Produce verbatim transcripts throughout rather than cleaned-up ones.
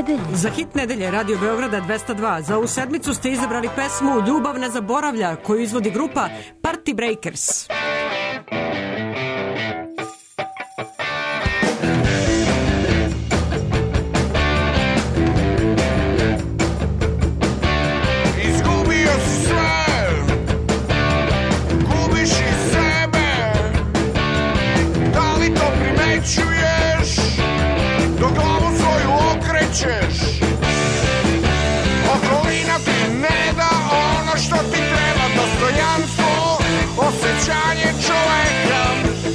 nedelje. Za hit nedelje Radio Beograda dvesta dva za ovu sedmicu ste izabrali pesmu Ljubav ne zaboravlja koju izvodi grupa Party Breakers. Okolina ti ne da ono što ti treba, dostojanstvo, osjećanje čoveka.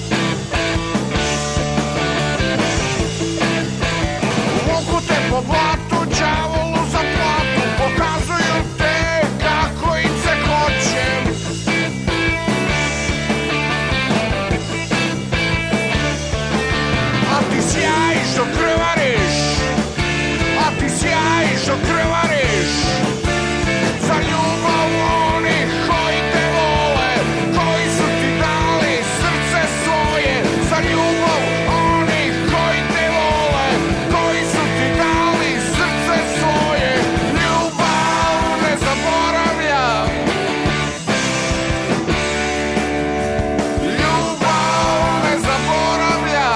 Vuku te po blatu, đavolu za platu, pokazuju te kako im se hoće. A ti sjajiš dok krvariš, a ti sjajiš dok krvariš za ljubav onih koji te vole, koji su ti dali srce svoje. Za ljubav onih koji te vole, koji su ti dali srce svoje. Ljubav ne zaboravlja, ljubav ne zaboravlja.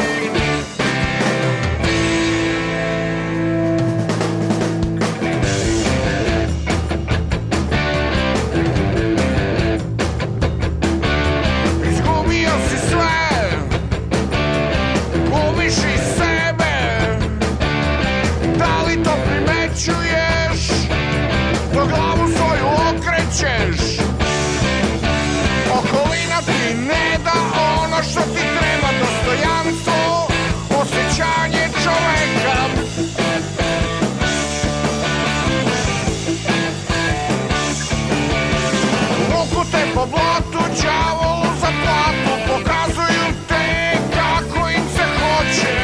Okolina ti ne da ono što ti treba, dostojanstvo, osjećanje čoveka. Vuku te po blatu, đavolu za platu, pokazuju te kako im se hoće.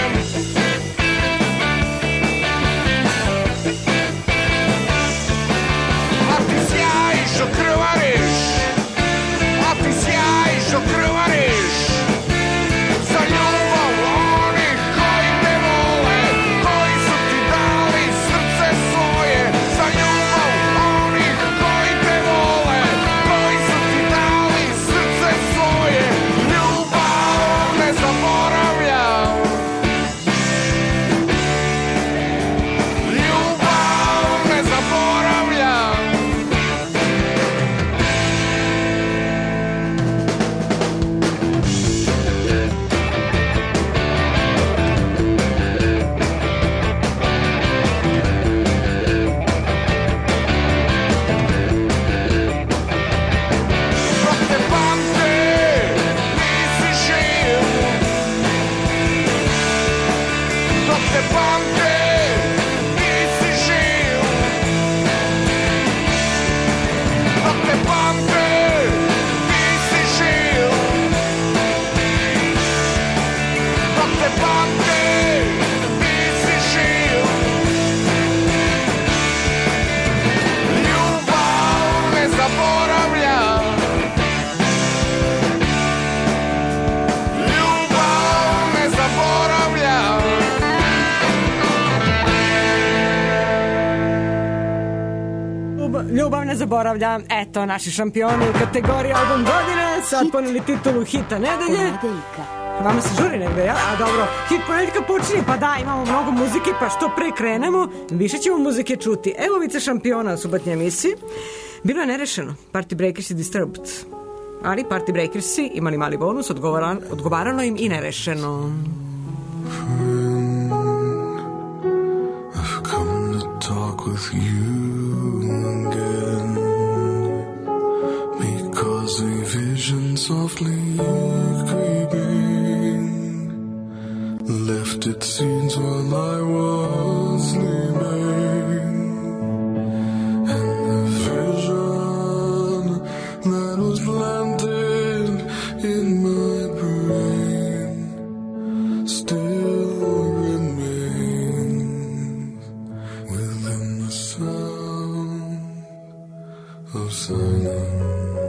A ti sjajiš dok krvariš, a ti sjajiš dok krvariš za ljubav onih koji te vole, koji su ti dali srce svoje. Za ljubav onih koji te vole, koji su ti dali srce svoje. Ljubav ne zaboravlja, ljubav ne zaboravlja. Dok te pamte, nisi živ. Dok te pamte, nisi živ. Dok te pamte, nisi živ. Dok te pamte, nisi živ. Ljubav ne zaboravlja, ljubav ne zaboravlja. Ljubav, ljubav ne zaboravlja. Eto, naši šampioni u kategoriji album godine sad poneli titulu hita nedelje. Nedeljka. Vama se žuri negde, ja? A dobro, hit ponedeljka počinje, pa da, imamo mnogo muzike, pa što pre krenemo, više ćemo muzike čuti. Evo vice šampiona u subotnje emisiji. Bilo je nerešeno, Party Breakers i Disturbed. Ali Party Breakersi imali mali bonus, odgovara, odgovarano im i nerešeno. I've come to talk with you again, because a vision softly creeping left its scenes while I was sleeping, and the vision that was planted in my brain still remains within the sound of silence.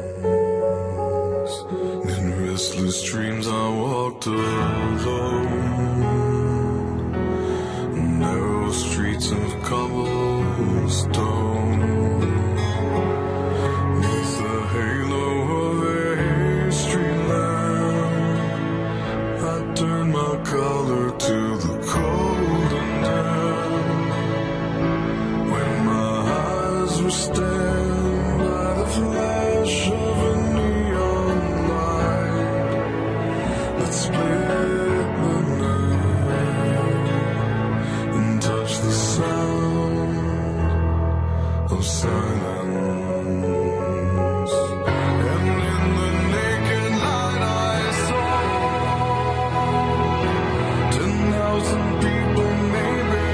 In restless dreams I walked alone, narrow streets and turn my color to the cold and damp. When my eyes were stabbed by the flash of a neon light that split the night and touched the sound of silence. And in the naked light I saw ten thousand people, maybe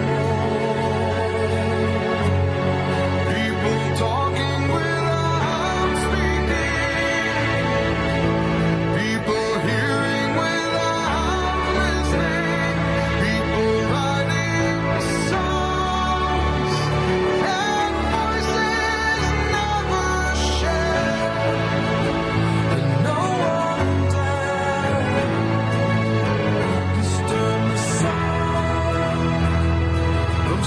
more. People talking without speaking. People hearing without listening. People writing songs and voices never shared. And no one dared disturb the sound of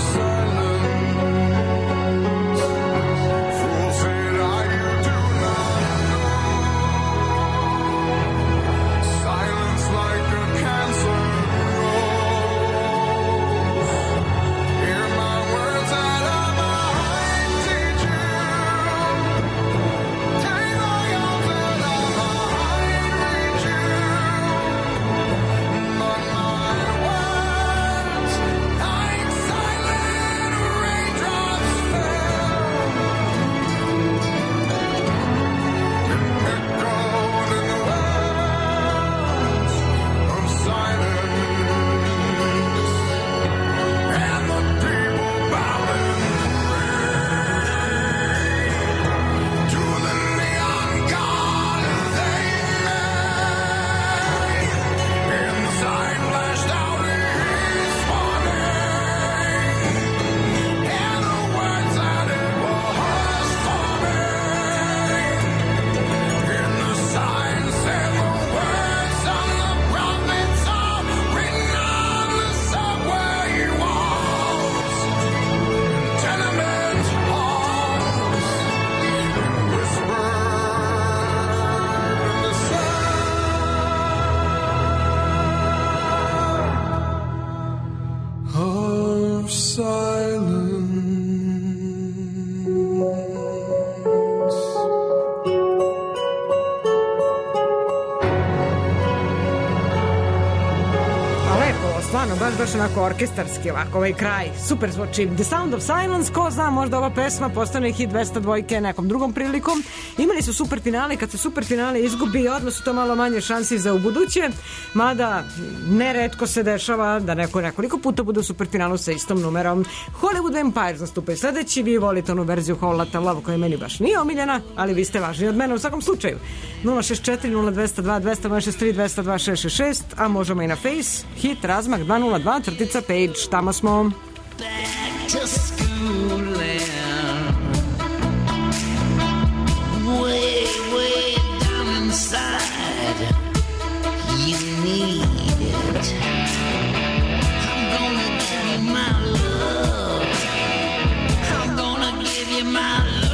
silence. Fool said I, you do not know. Silence like a cancer grows. Hear my words that I might teach you. Take my arms that I might reach you. But my words, like silent raindrops, fell and echoed in the wells of silence. And the people bowing to the neon god they made. And the sign flashed out his warning, and the words that it was forming. And the sign said the words of the prophets are written on the subway walls, tenement halls, and whispered in the sound of silence. A lepo, stvarno, baš baš onako orkestarski, ovako, ovaj kraj, super zvuči. The Sound of Silence, ko zna, možda ova pesma postane hit dvesta dvojke nekom drugom prilikom. Imali su super finale, kad se super finale izgubi, odmah su to malo manje šansi za ubuduće, mada neretko se dešava da neko nekoliko puta bude u super finalu sa istom numerom. Hollywood Vampires nastupaju sledeći, vi volite onu verziju Whole Lotta Love koja meni baš nije omiljena, ali vi ste važni od mene u svakom slučaju. nula šest četiri nula dva nula dva dva nula šest tri dva dva šest šest šest, a možemo i na Face, hit razmak dva nula dva crtica page, tamo smo. Back to school and way, way down inside, you need it. I'm gonna give you my love. I'm gonna give you my love.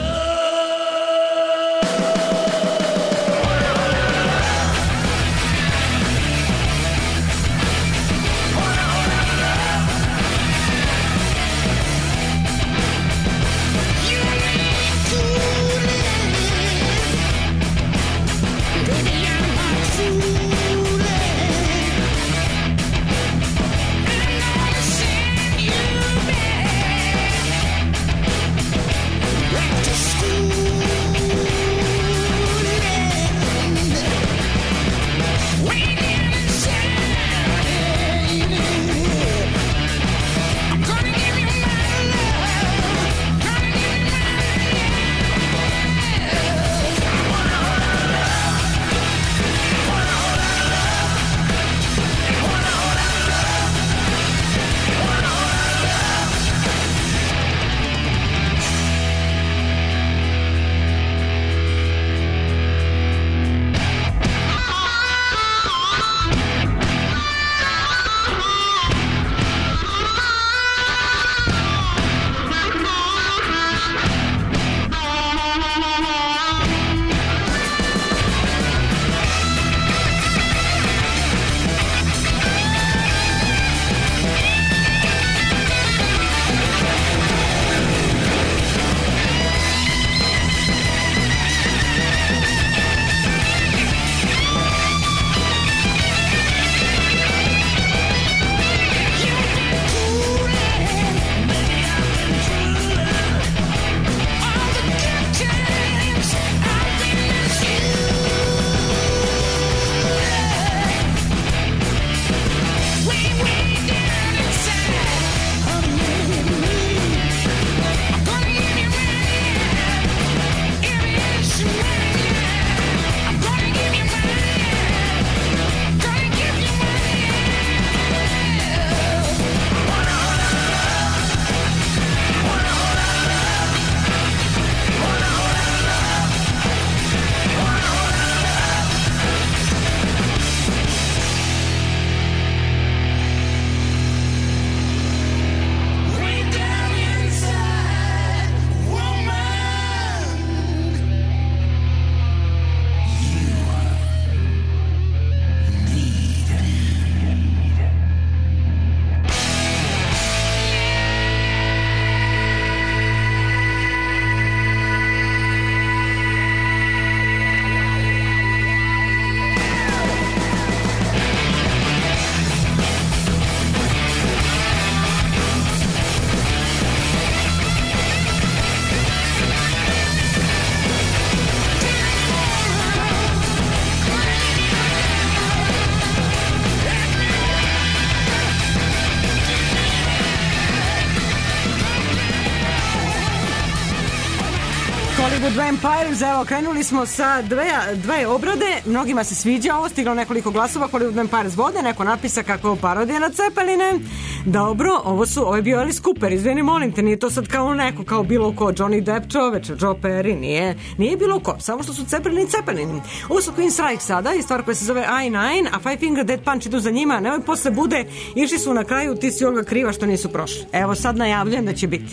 Hollywood Vampires, evo, krenuli smo sa dve, dve obrade, mnogima se sviđa ovo, stiglo nekoliko glasova, Hollywood Vampires vode, neko napisa kako je ovo parodija na Cepeline. Dobro, ovo su, ovo je bio Alice Cooper, izvini, molim te, nije to sad kao neko, kao bilo ko, Johnny Depp čoveče, Joe Perry, nije, nije bilo ko, samo što su Cepelini i Cepelini. Ovo su Queen Strike sada, i stvar koja se zove I nine, a Five Finger Death Punch idu za njima, nemoj posle bude, išli su na kraju, ti si Olga kriva što nisu prošli. Evo sad najavljujem da će biti.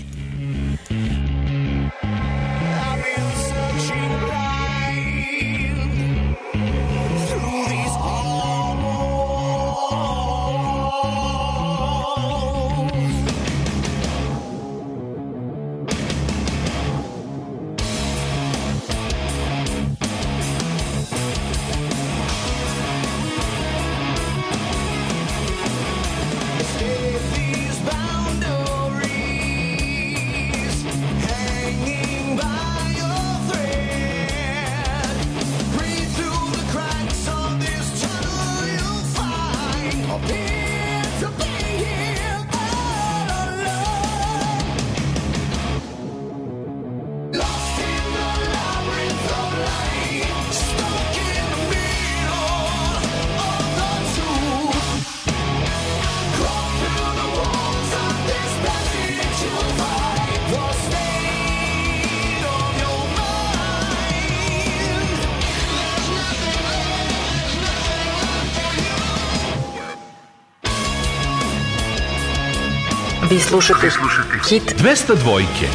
Vi slušate hit dvesta dvojke.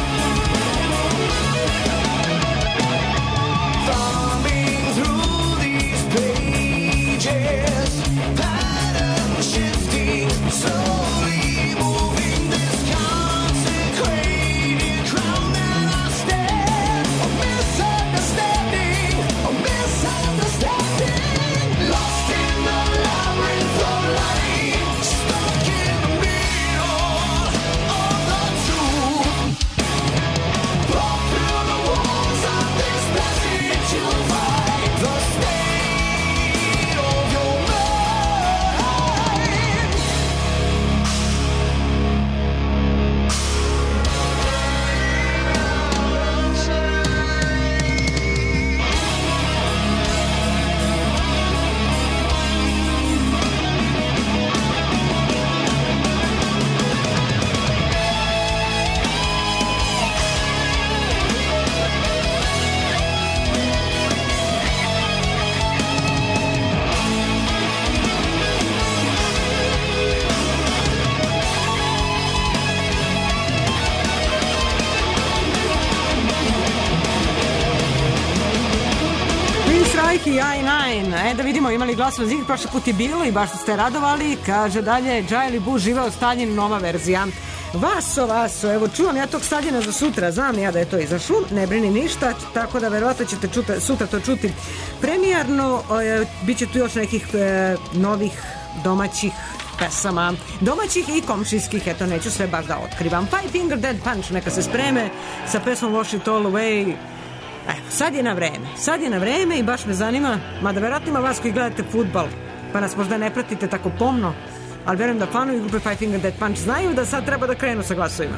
I nine, e da vidimo imali glasova za njih, prošli put je bilo i baš ste radovali, kaže dalje Džajli Bu živeo Stalin, nova verzija. Vaso, Vaso, evo čuvam ja tog Staljina za sutra, znam ja da je to izašlo, ne brini ništa, tako da verovatno ćete čuta, sutra to čuti premijerno, e, bit će tu još nekih e, novih domaćih pesama, domaćih i komšijskih, eto neću sve baš da otkrivam. Five Finger Death Punch, neka se spreme sa pesmom Wash It All Away. Evo, sad je na vreme, sad je na vreme i baš me zanima, mada verovatno ima vas koji gledate fudbal, pa nas možda ne pratite tako pomno, ali verujem da fanovi grupe Five Finger Death Punch znaju da sad treba da krenu sa glasovima.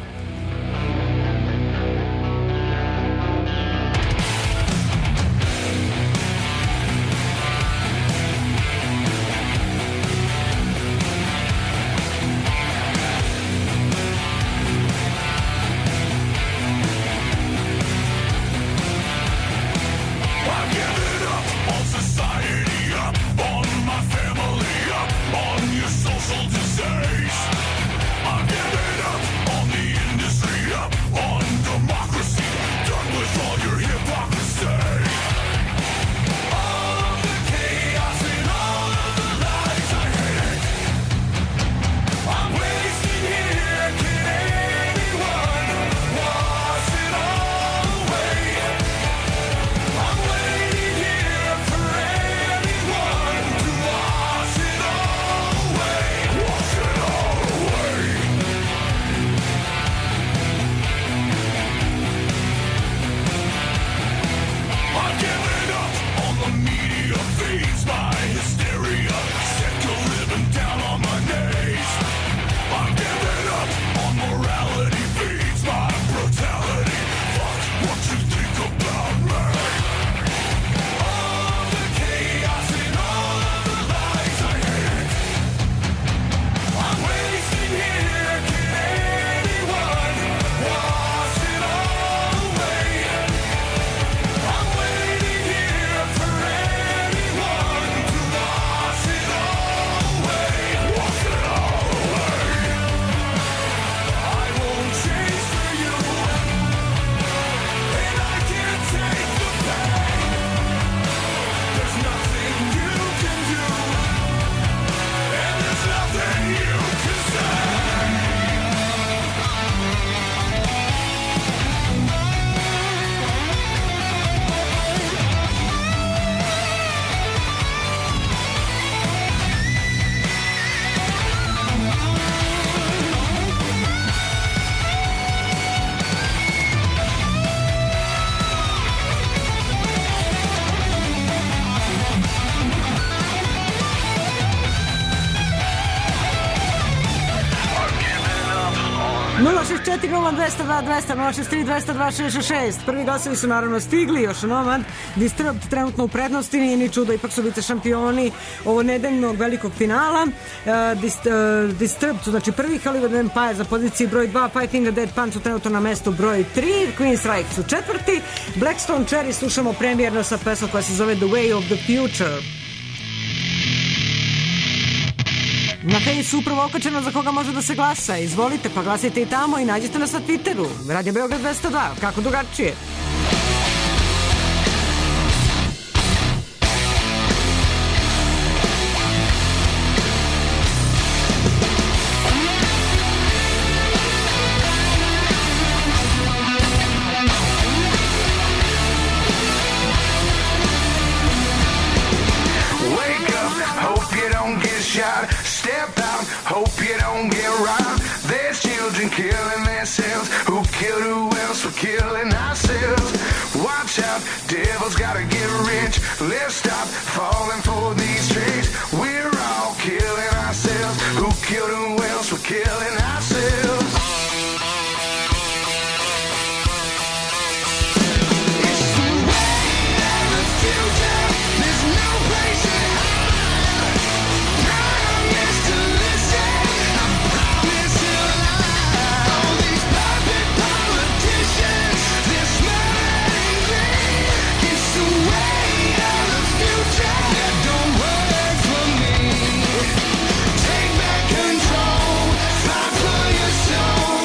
Social disease. I've given up on the industry. nula šest četiri nula dvesta dva dvesta nula šest tri dvesta dva šest šest šest. Prvi glasovi su naravno stigli, još Nomad, Disturbed trenutno u prednosti, nije ni čudo, ipak su vice šampioni ovo nedeljnog velikog finala. Uh, Dist, uh, Disturbed su znači prvi, Hollywood Vampire za poziciji broj dva, Fighting a Dead Punch su trenutno na mestu broj tri, Queen's Strike su četvrti, Blackstone Cherry slušamo premijerno sa pesmom koja se zove The Way of the Future. Na Fejsu upravo okačeno za koga može da se glasa. Izvolite, pa glasajte i tamo i nađite nas na Twitteru. Radio Beograd dvesta dva, kako drugačije. Step out, hope you don't get robbed. There's children killing themselves. Who killed who else? We're killing ourselves. Watch out, devil's gotta get rich. Let's stop falling for these tricks. We're all killing ourselves. Who killed who else? We're killing ourselves. It's the way of the future. There's no place to hide. Promise to listen. I promise to lie. All these puppet politicians, they're smiling green. It's the way of the future. That don't work for me. Take back control. Fight for your soul.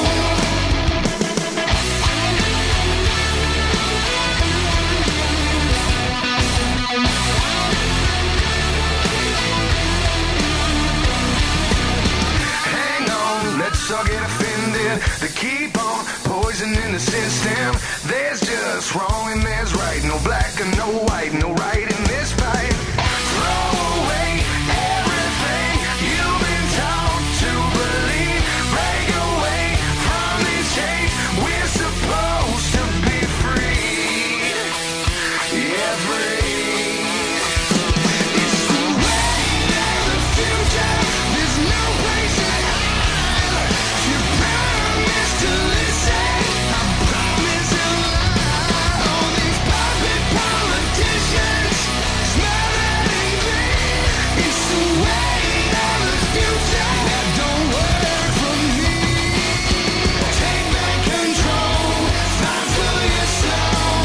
Hang on, let's all get offended. They keep on poisoning the system. There's just wrong and there's right. No black and no white, no right in this fight. Throw away everything you've been taught to believe. Break away from these chains. We're supposed to be free. Yeah, free. It's the way of the future. There's no place to hide. You promise to listen. I promise to lie. All these puppet politicians, smiling green. It's the way of the future. That don't work for me. Take back control. Fight for your soul.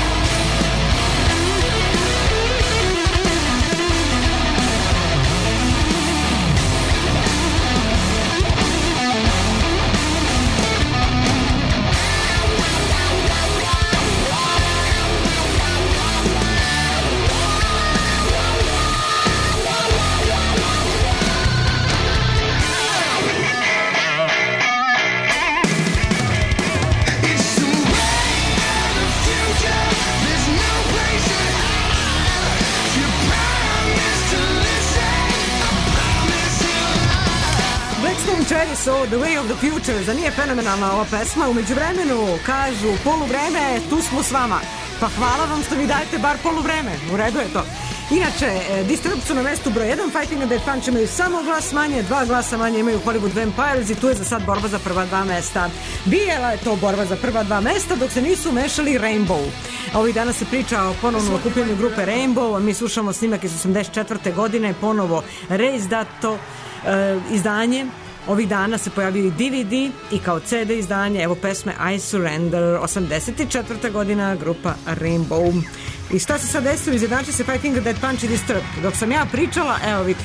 It's the way of the future. There's no place to hide. You promise to listen. I promise to lie. Blackstone Cherry su The Way of the Future. Za nije fenomenalna ova pesma. Umeđu vremenu kažu poluvreme, tu smo s vama. Pa hvala vam što mi dajete bar poluvreme. U redu je to. Inače, e, Disturbed su na mestu broj jedan, Fighting a Dead Punch imaju samo glas manje, dva glasa manje imaju Hollywood Vampires i tu je za sad borba za prva dva mesta. Bijela je to borba za prva dva mesta dok se nisu mešali Rainbow. Ovih dana se priča o ponovnom okupljenju grupe Rainbow, a mi slušamo snimak iz osamdeset četvrte godine, ponovo reizdato e, izdanje. Ovih dana se pojavio i D V D i kao C D izdanje, evo pesme I Surrender, osamdeset četvrta godina, grupa Rainbow. I šta se sad desilo? Izjednači se Fighting a Dead Punch i Disturbed. Dok sam ja pričala, evo vidi.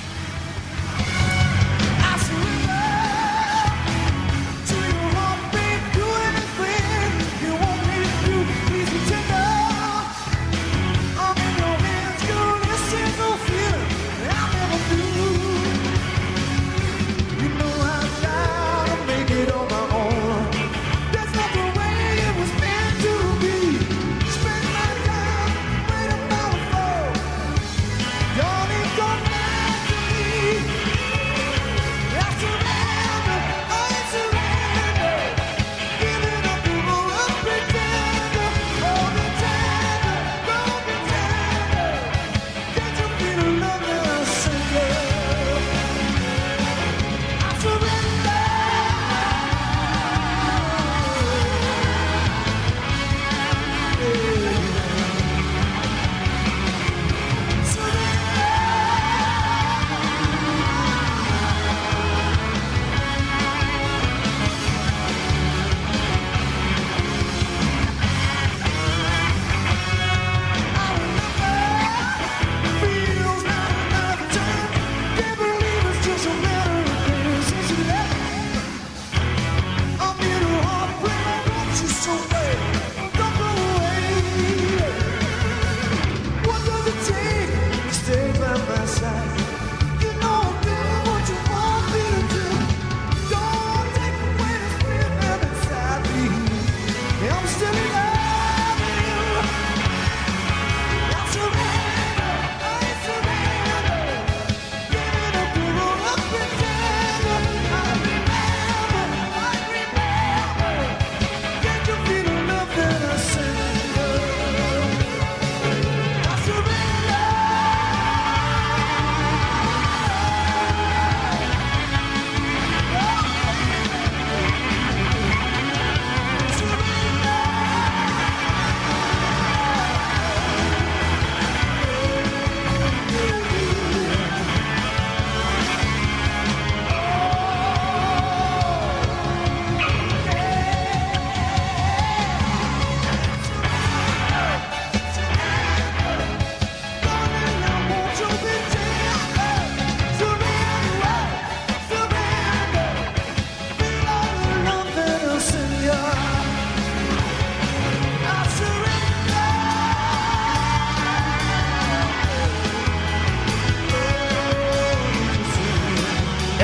Y'all ain't gonna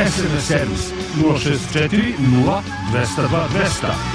S M S servis nula šest četiri nula dva zero dva dva zero zero.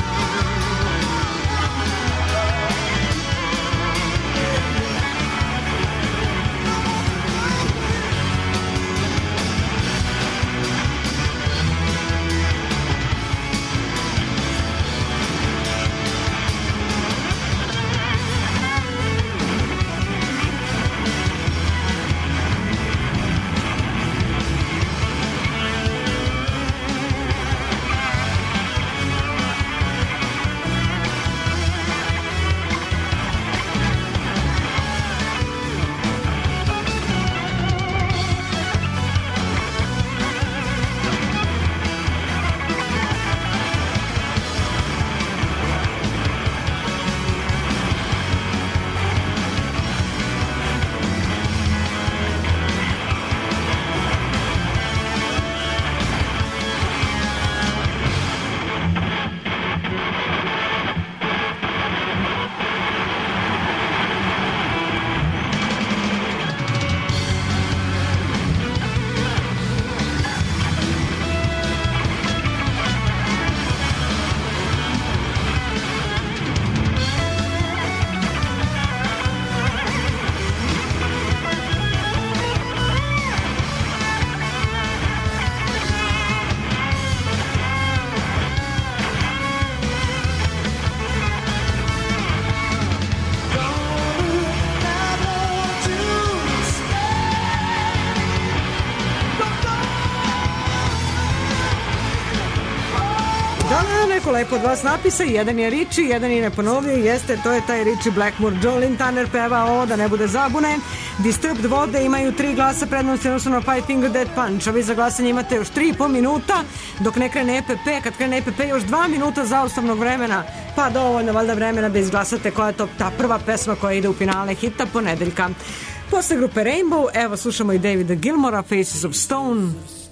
Lepo od vas napisa, jedan je Richie, jedan je ne ponovio, jeste, to je taj Richie Blackmore. Jolin Tanner peva ovo, da ne bude zabune. Disturbed vode imaju tri glasa prednosti odnosno na Five Finger Death Punch, a vi za glasanje imate još tri i po minuta, dok ne krene E P P, kad krene E P P još dva minuta zaustavnog vremena, pa dovoljno valjda vremena da izglasate koja je to ta prva pesma koja ide u finale hita ponedeljka. Posle grupe Rainbow, evo slušamo i Davida Gilmora, Faces of Stone.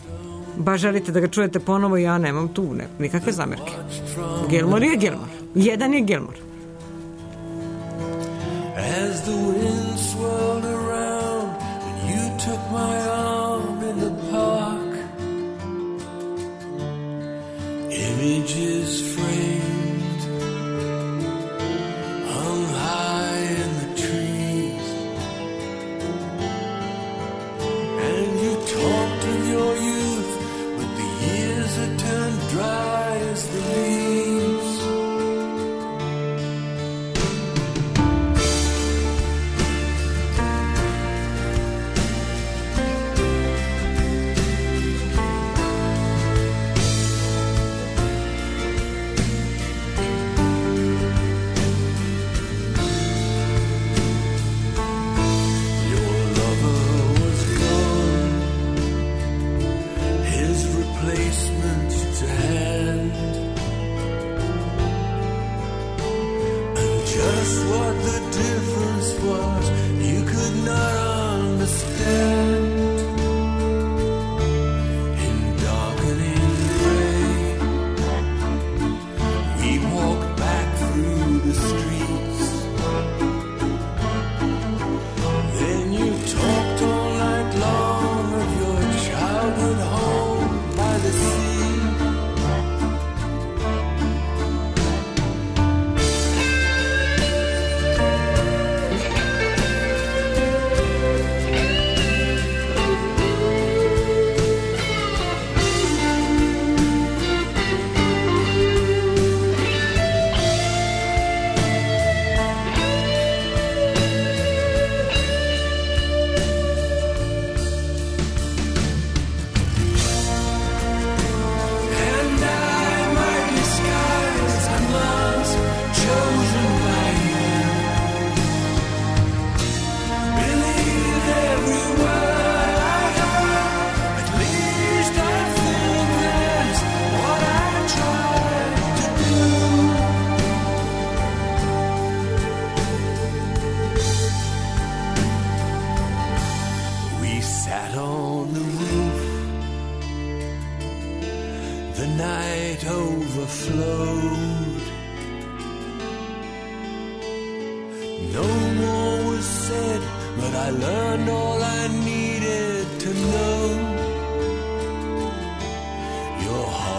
Baš želite da ga čujete ponovo, ja nemam tu ne, nikakve zamerke. Gilmore je Gilmore. Jedan je Gilmore. As the wind swirled around and you took my arm in the park, images framed hung high in the trees, and you talked of your youth, but the years had turned dry as the leaves.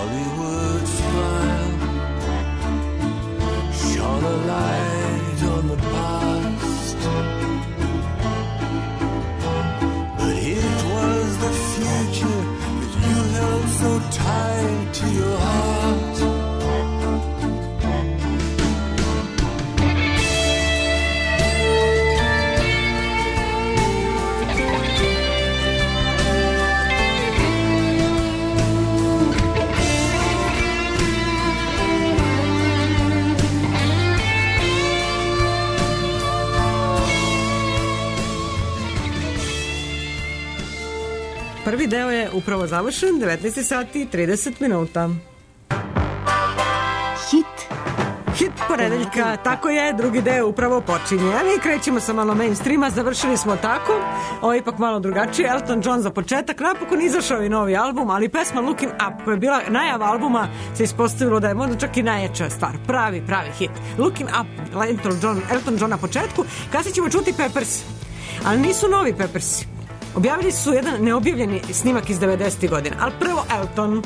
Hollywood smile shone a light on the past, but it was the future that you held so tight to your heart. Prvi deo je upravo završen, devetnaest sati i trideset minuta. Hit. Hit ponedeljka, tako je, drugi deo upravo počinje. A mi krećemo sa malo mainstreama, završili smo tako, ovo je ipak malo drugačije. Elton John za početak, napokon izašao i novi album, ali pesma Looking Up, koja je bila najava albuma, se ispostavilo da je možda čak i najjača stvar, pravi, pravi hit. Looking Up, Elton John, Elton John na početku, kasnije ćemo čuti Peppers, ali nisu novi Peppersi. Objavili su jedan neobjavljeni snimak iz devedesetih godina, ali prvo Elton.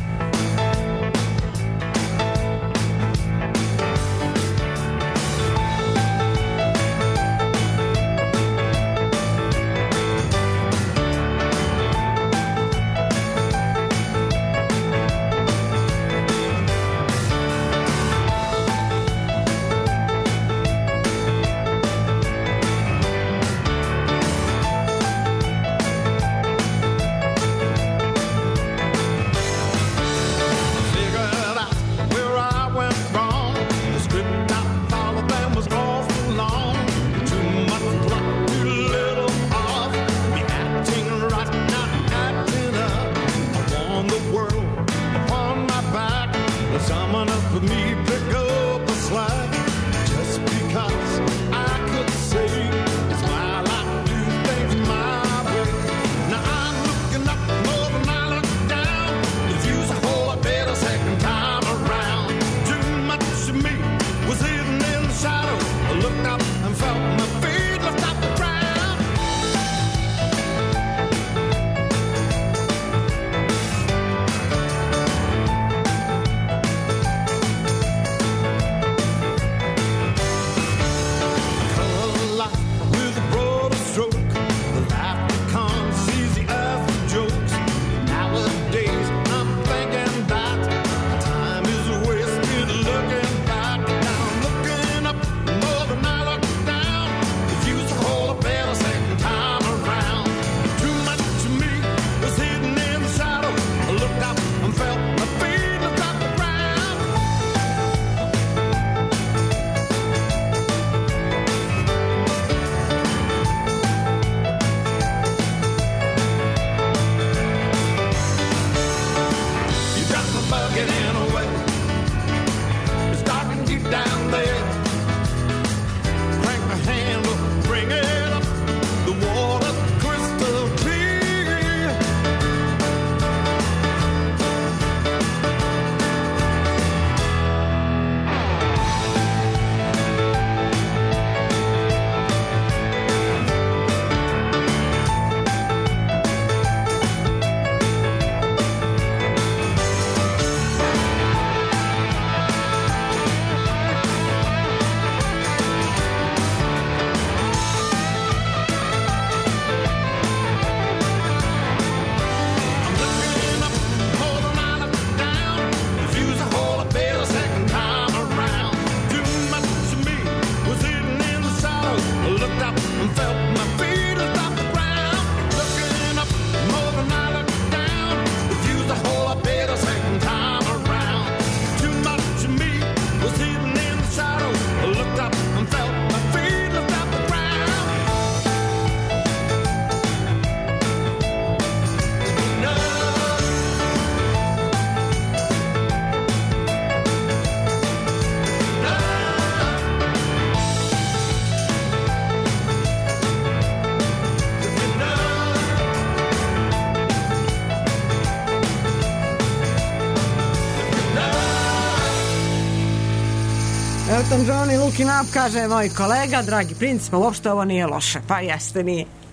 Elton John i Looking Up, kaže moj kolega, dragi princ, pa uopšte ovo nije loše. Pa jeste, nije.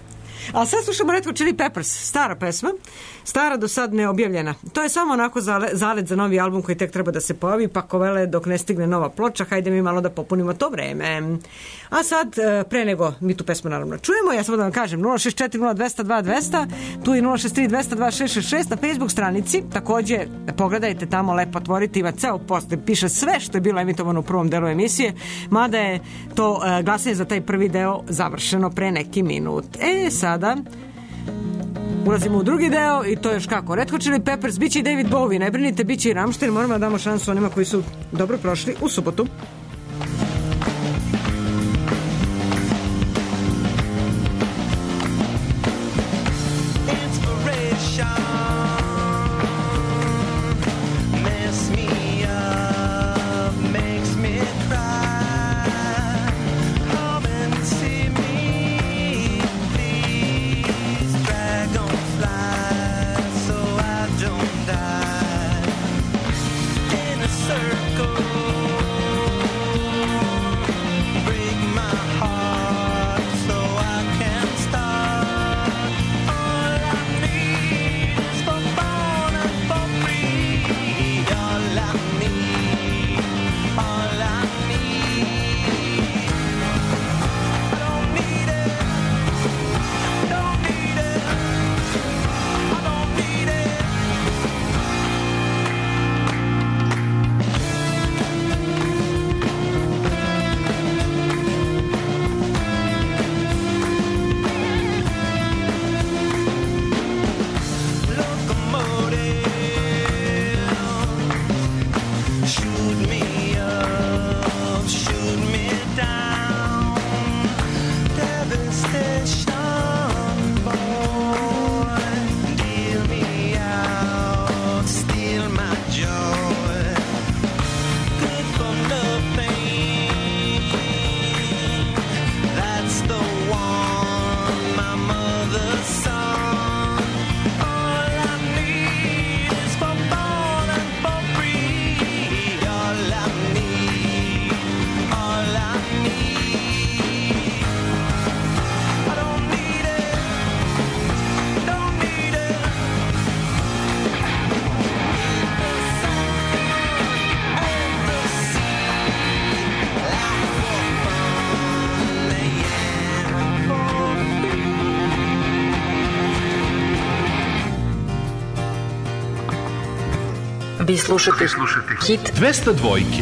A sad slušamo Red Hot Chili Peppers, stara pesma, stara do sad neobjavljena. To je samo onako zale, zalet za novi album koji tek treba da se pojavi, pa ko vele dok ne stigne nova ploča, hajde mi malo da popunimo to vreme. A sad, pre nego mi tu pesmu naravno čujemo, ja samo da vam kažem, nula šest četiri nula dva zero dva dva zero zero, tu je nula šest tri dva zero dva šest šest šest na Facebook stranici, takođe pogledajte tamo, lepo otvorite, ima ceo post, piše sve što je bilo emitovano u prvom delu emisije, mada je to uh, glasanje za taj prvi deo završeno pre neki minut. E, sada ulazimo u drugi deo i to je još kako. Red Hot Chili Peppers, bit će i David Bowie, ne brinite, bit će i Rammstein, moramo da damo šansu onima koji su dobro prošli u subotu. Vi slušate hit dvesta dvojke.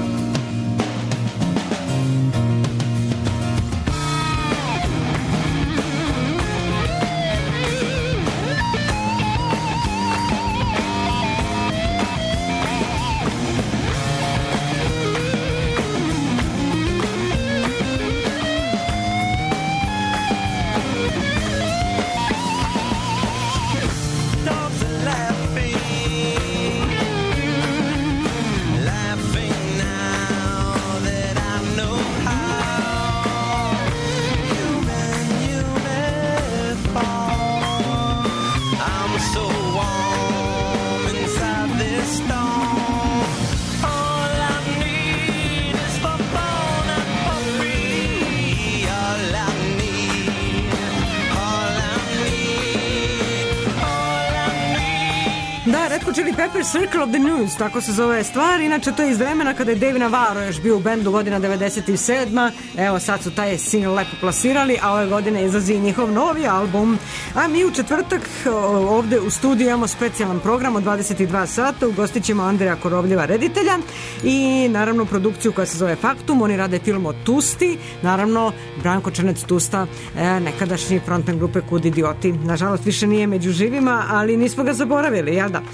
Chili Peppers, Circle of the News, tako se zove stvar. Inače, to je iz vremena kada je Dave Navarro još bio u bendu, godina devedeset sedma. Evo, sad su taj single lepo plasirali, a ove godine izlazi njihov novi album. A mi u četvrtak ovde u studiju imamo specijalan program od dvadeset dva sata. Ugostit ćemo Andreja Korovljeva, reditelja, i naravno produkciju koja se zove Faktum. Oni rade film o Tusti. Naravno, Branko Črnec Tusta, nekadašnji frontman grupe Kud idioti. Nažalost, više nije među živima, ali nismo ga zaboravili, jel da?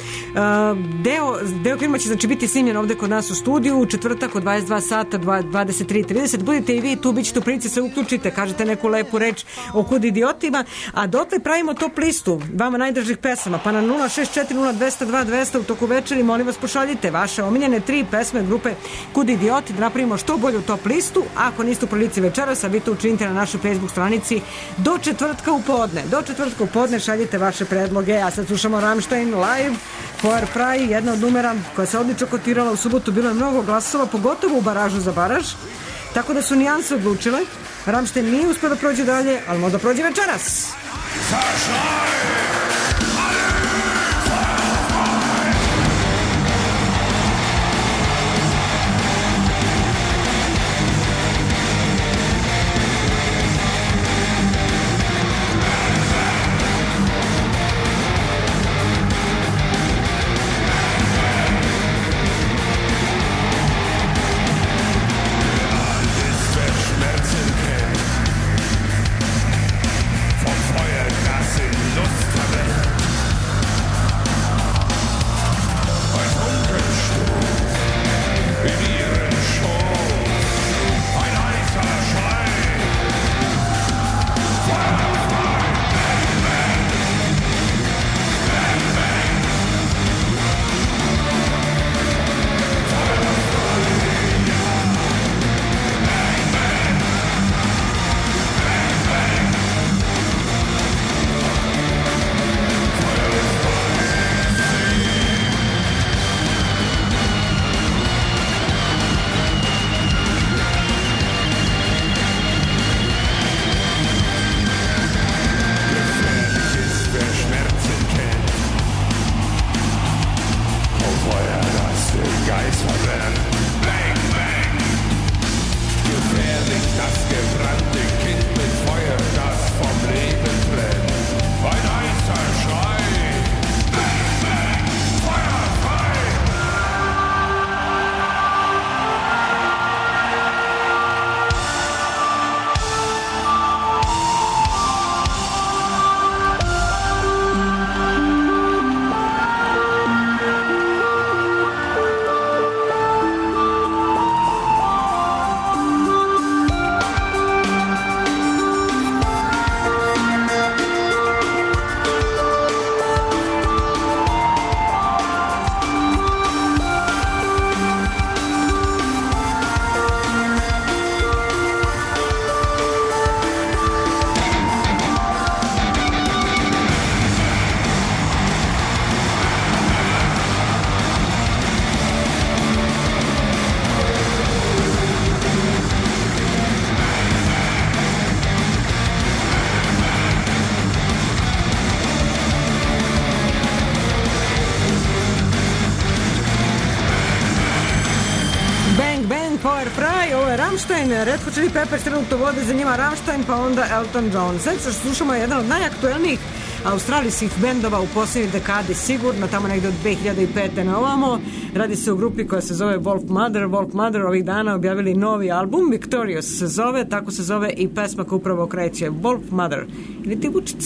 Deo, deo filma će znači biti snimljen ovde kod nas u studiju u četvrtak od dvadeset dva sata, dvadeset tri trideset. Budite i vi tu, bit ćete u prilici, se uključite, kažete neku lepu reč o Kud idiotima, a dotle pravimo top listu vama najdražih pesama, pa na nula šest četiri nula dva zero dva dva zero u toku večeri molim vas pošaljite vaše omiljene tri pesme grupe Kud idioti, da napravimo što bolju top listu. Ako niste u prilici večeras, a vi to učinite na našoj Facebook stranici do četvrtka u podne. Do četvrtka u podne šaljite vaše predloge. A sad slušamo Rammstein live, Feuer Frei, jedna od numera koja se odlično kotirala u subotu, bilo je mnogo glasova, pogotovo u baražu za baraž, tako da su nijanse odlučile. Rammstein nije uspio da prođe dalje, ali možda prođe večeras. Firefly, ovo je Rammstein, Red Hot Chili Peppers trenutno vode za njima Rammstein, pa onda Elton John. Sad što slušamo jedan od najaktuelnijih australijskih bendova u posljednjoj dekadi, sigurno tamo negde od dve hiljade pete na ovamo. Radi se o grupi koja se zove Wolf Mother. Wolf Mother ovih dana objavili novi album, Victorious se zove, tako se zove i pesma koja upravo kreće, Wolf Mother. Ili ti Vučica?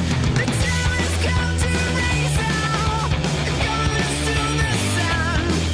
Sun.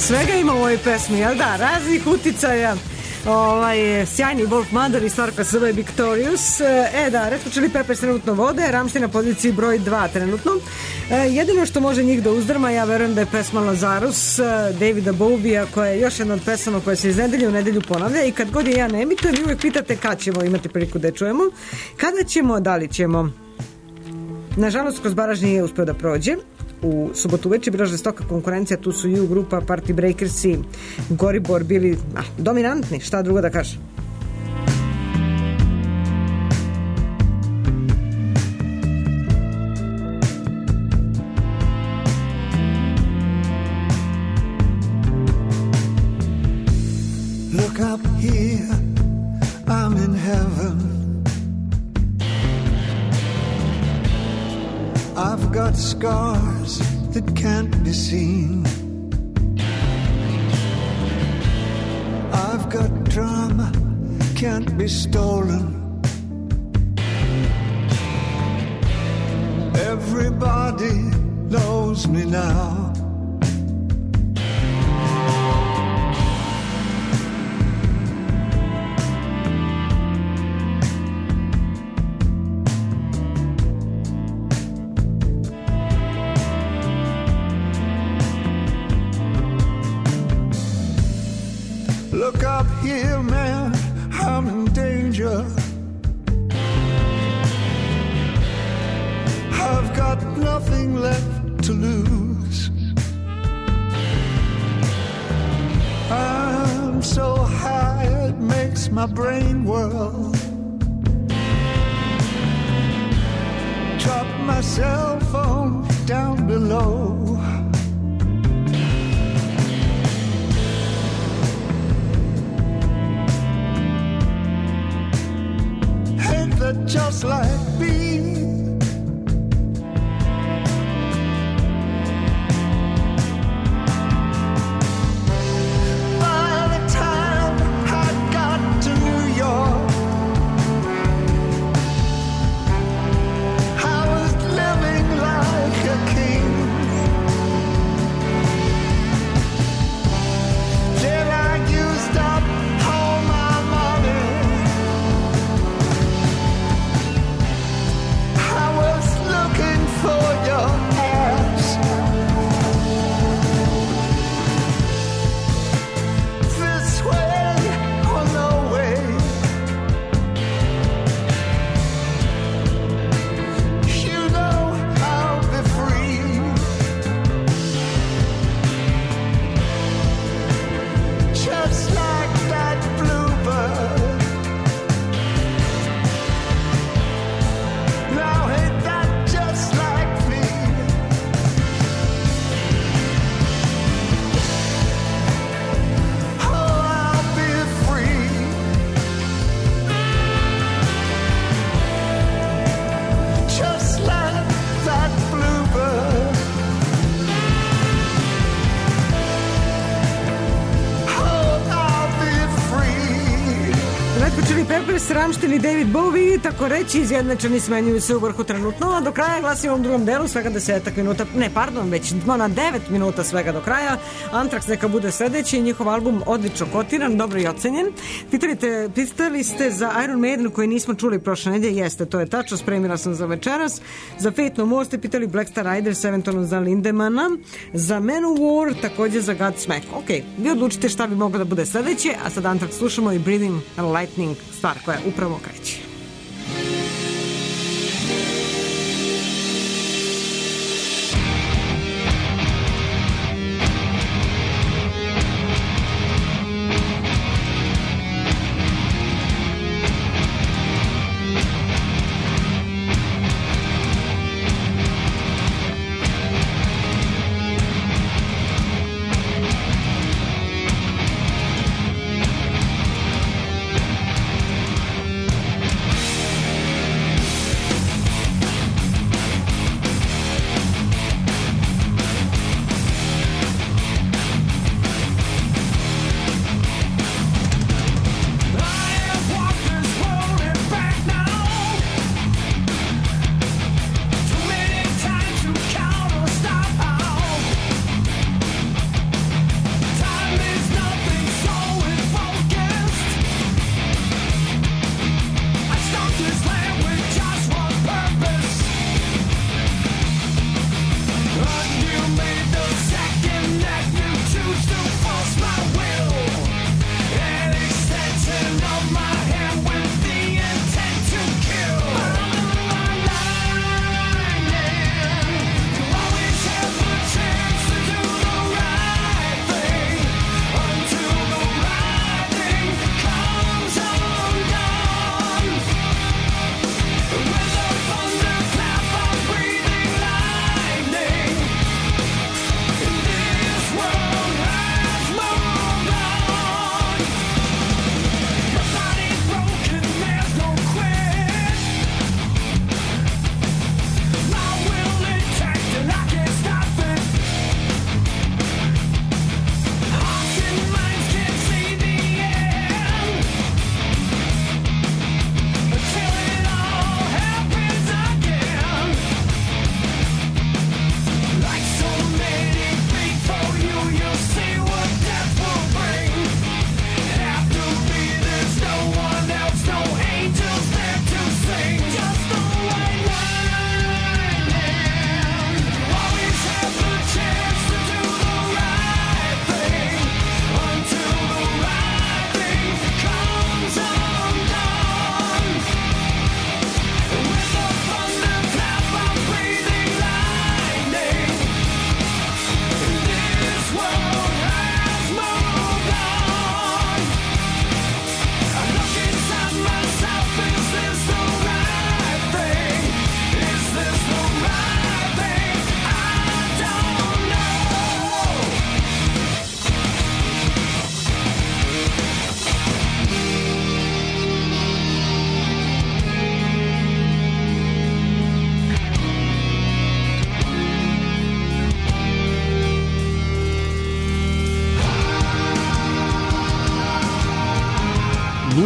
Svega ima u ovoj pesmi, jel da? Raznih uticaja. Ovaj, sjajni Wolf Mother i stvar koja se zove Victorious. E da, Red Hot Chili Peppers trenutno vode, Rammstein na poziciji broj dva trenutno. E, jedino što može njih da uzdrma, ja verujem da je pesma Lazarus Davida Bowieja, koja je još jedna od pesama koja se iz nedelje u nedelju ponavlja i kad god je ja ne emitujem, vi uvijek pitate kad ćemo imati priliku da je čujemo. Kada ćemo, da li ćemo? Nažalost, Kozbaraž nije uspio da prođe. U subotu večer bila žestoka konkurencija, tu su U grupa, Party Breakers i Goribor bili ah, dominantni, šta drugo da kažem. Look up here, I'm in heaven. I've got scars that can't be seen. I've got drama, can't be stolen. Everybody knows me now. Look up here, man, I'm in danger. I've got nothing left to lose. I'm so high it makes my brain whirl. Drop my cell phone down below. Just like me. By the time I got to New York, I was living like a king. Then I used up all my money. For your ass. This way or no way. You know I'll be free. Just like that bluebird. Now ain't that just like Chili Peppers, Rammstein i David Bowie, tako reći, izjednačeni smenjuju se u vrhu trenutno, a do kraja glasimo u drugom delu, svega desetak minuta, ne, pardon, već smo na devet minuta svega do kraja. Anthrax neka bude sledeći, njihov album odlično kotiran, dobro i ocenjen. Pitali, te, pitali ste za Iron Maiden koji nismo čuli prošle nedelje, jeste, to je tačno, spremila sam za večeras. Za Fate No More ste pitali Black Star Riders, eventualno za Lindemana, za Manowar, takođe za Godsmack. Ok, vi odlučite šta bi moglo da bude sledeće, a sad Anthrax slušamo i Breathing Lightning, stvar koja upravo kreće.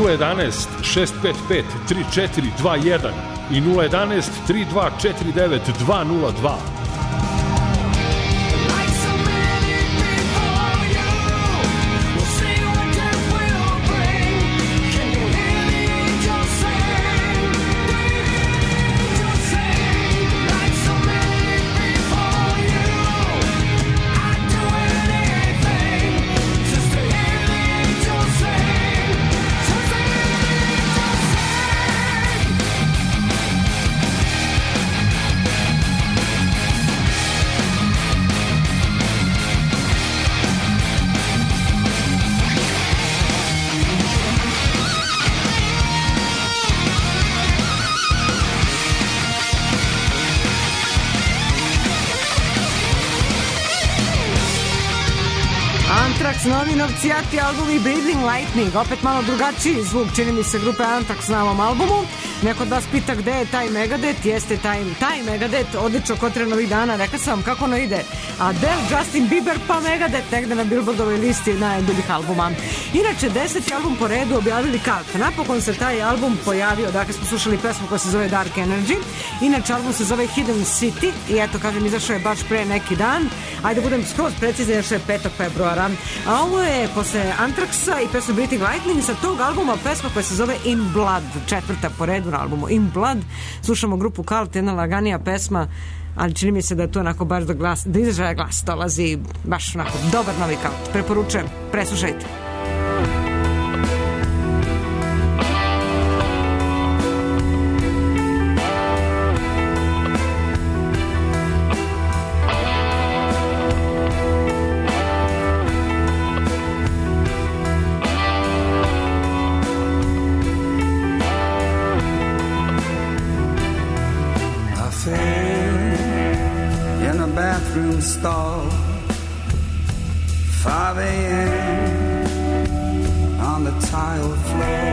nula jedan šest pet pet tri četiri dva jedan i nula jedan tri dva četiri devet dva nula dva. Novi novcijati albumi Breathing Lightning, opet malo drugačiji zvuk, čini mi se, grupe Anthrax na ovom albumu. Neko od vas pita gde je taj Megadeth, jeste taj, taj Megadeth, odlično kotre novih dana, rekla sam vam kako ono ide. Adele, Justin Bieber pa Megadeth, negde na Billboardovoj listi najboljih albuma. Inače, deseti album po redu objavili Cult. Napokon se taj album pojavio, dakle smo slušali pesmu koja se zove Dark Energy. Inače, album se zove Hidden City i eto, kažem, izašao je baš pre neki dan. Ajde, budem skroz precizan, još je petog februara. A ovo je posle Anthraxa i pesma Breathing Lightning sa tog albuma pesma koja se zove In Blood, četvrta po redu na albumu In Blood. Slušamo grupu Cult, jedna laganija pesma, ali čini mi se da je to onako baš do, glas, do izražaja glas dolazi, baš onako dobar novi Cult. Preporučujem, preslušajte. Stall, five a.m. on the tile floor,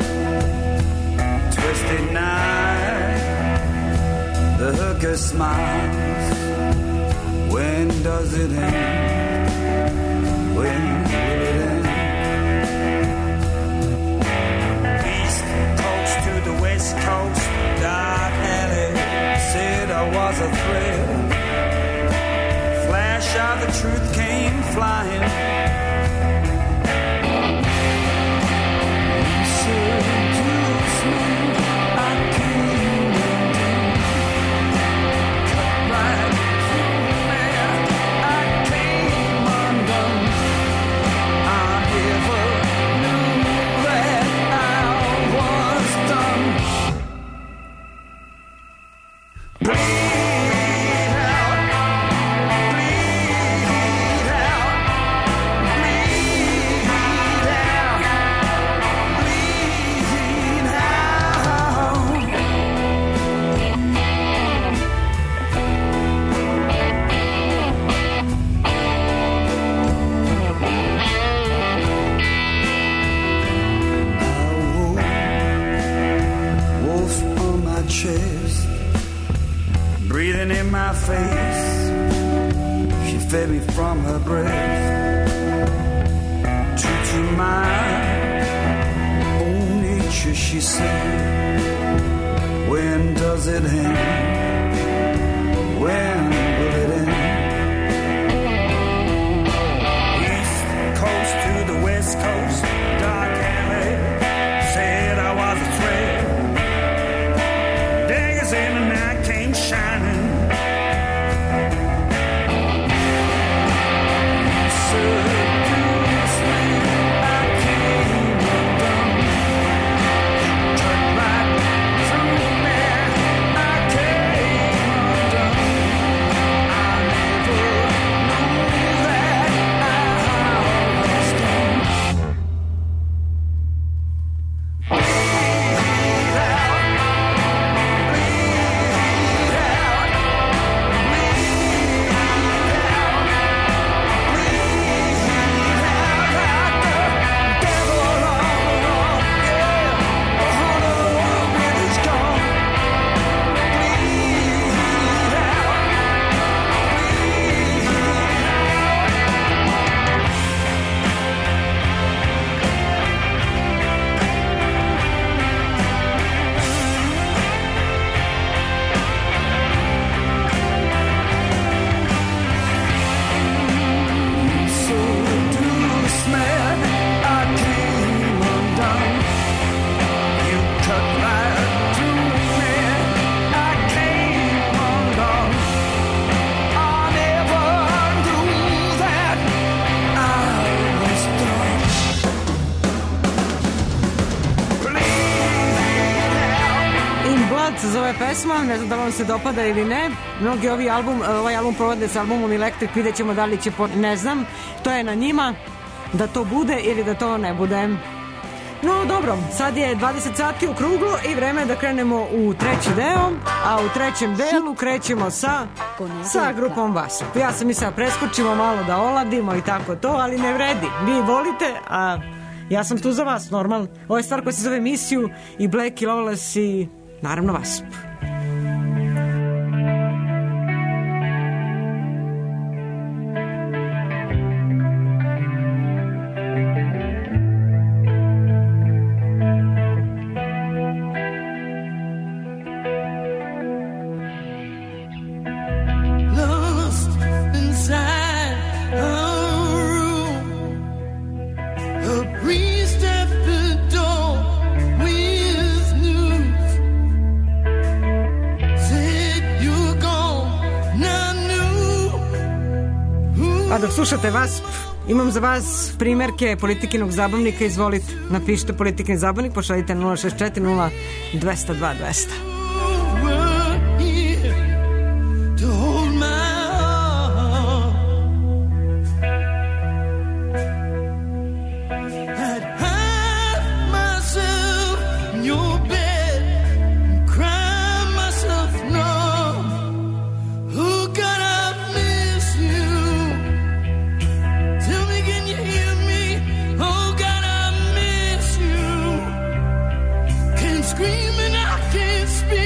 twisted night, the hooker smiles. When does it end? When will it end? East coast to the west coast, dark alley, said I was a threat. Flash of the truth came flying. You seduced me, I came undone. Cut right through me, I came undone. I never knew that I was done. Breathe. Chest, breathing in my face, she fed me from her breast. True to my own nature, she said, when does it end? When will it end? East coast to the west coast, dark alley, said I was a threat. In the night came shining. Seduced me, I came undone. Cut right through me, I came undone. I never knew that I was done. Breathe out. se zove pesma, ne znam da vam se dopada ili ne. Mnogi ovi album, ovaj album provode s albumom Electric, vidjet ćemo da li će, po... ne znam, to je na njima da to bude ili da to ne bude. No dobro, sad je dvadeset sati u kruglu i vreme je da krenemo u treći deo, a u trećem delu krećemo sa, sa grupom Wasp. Ja sam i sad preskočimo malo da oladimo i tako to, ali ne vredi. Vi volite, a ja sam tu za vas, normalno. Ovo je stvar koja se zove Misiju i Black i Lawless i naravno Wasp. Dok slušate Wasp, imam za vas primjerke Politikinog zabavnika, izvolite, napišite Politikin zabavnik, pošaljite nula šest četiri nula dva nula dva dva nula nula. Screaming, I can't speak.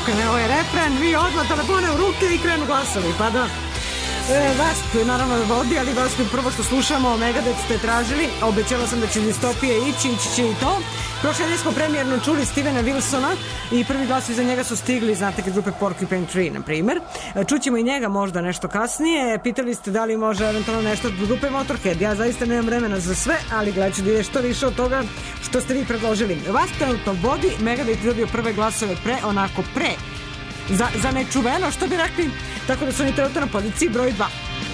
ne, ovo je refren, vi odmah telefone u ruke i krenu glasovi, pa da. E, Vasp naravno vodi, ali Vasp prvo što slušamo, Megadeth ste tražili, obećala sam da će Distopije ići, ići će i to. Prošle nedelje smo premijerno čuli Stevena Wilsona i prvi glasovi za njega su stigli, znate, kad grupe Porcupine Tree, na primjer. Čućemo i njega možda nešto kasnije. Pitali ste da li može eventualno nešto od grupe Motorhead. Ja zaista nemam vremena za sve, ali gledat ću da je što više od toga što ste vi predložili. Vasp trenutno vodi, Megadeth dobio prve glasove pre, onako pre. Za, za nečuveno, što bi rekli, tako da su oni trenutno na poziciji broj dva.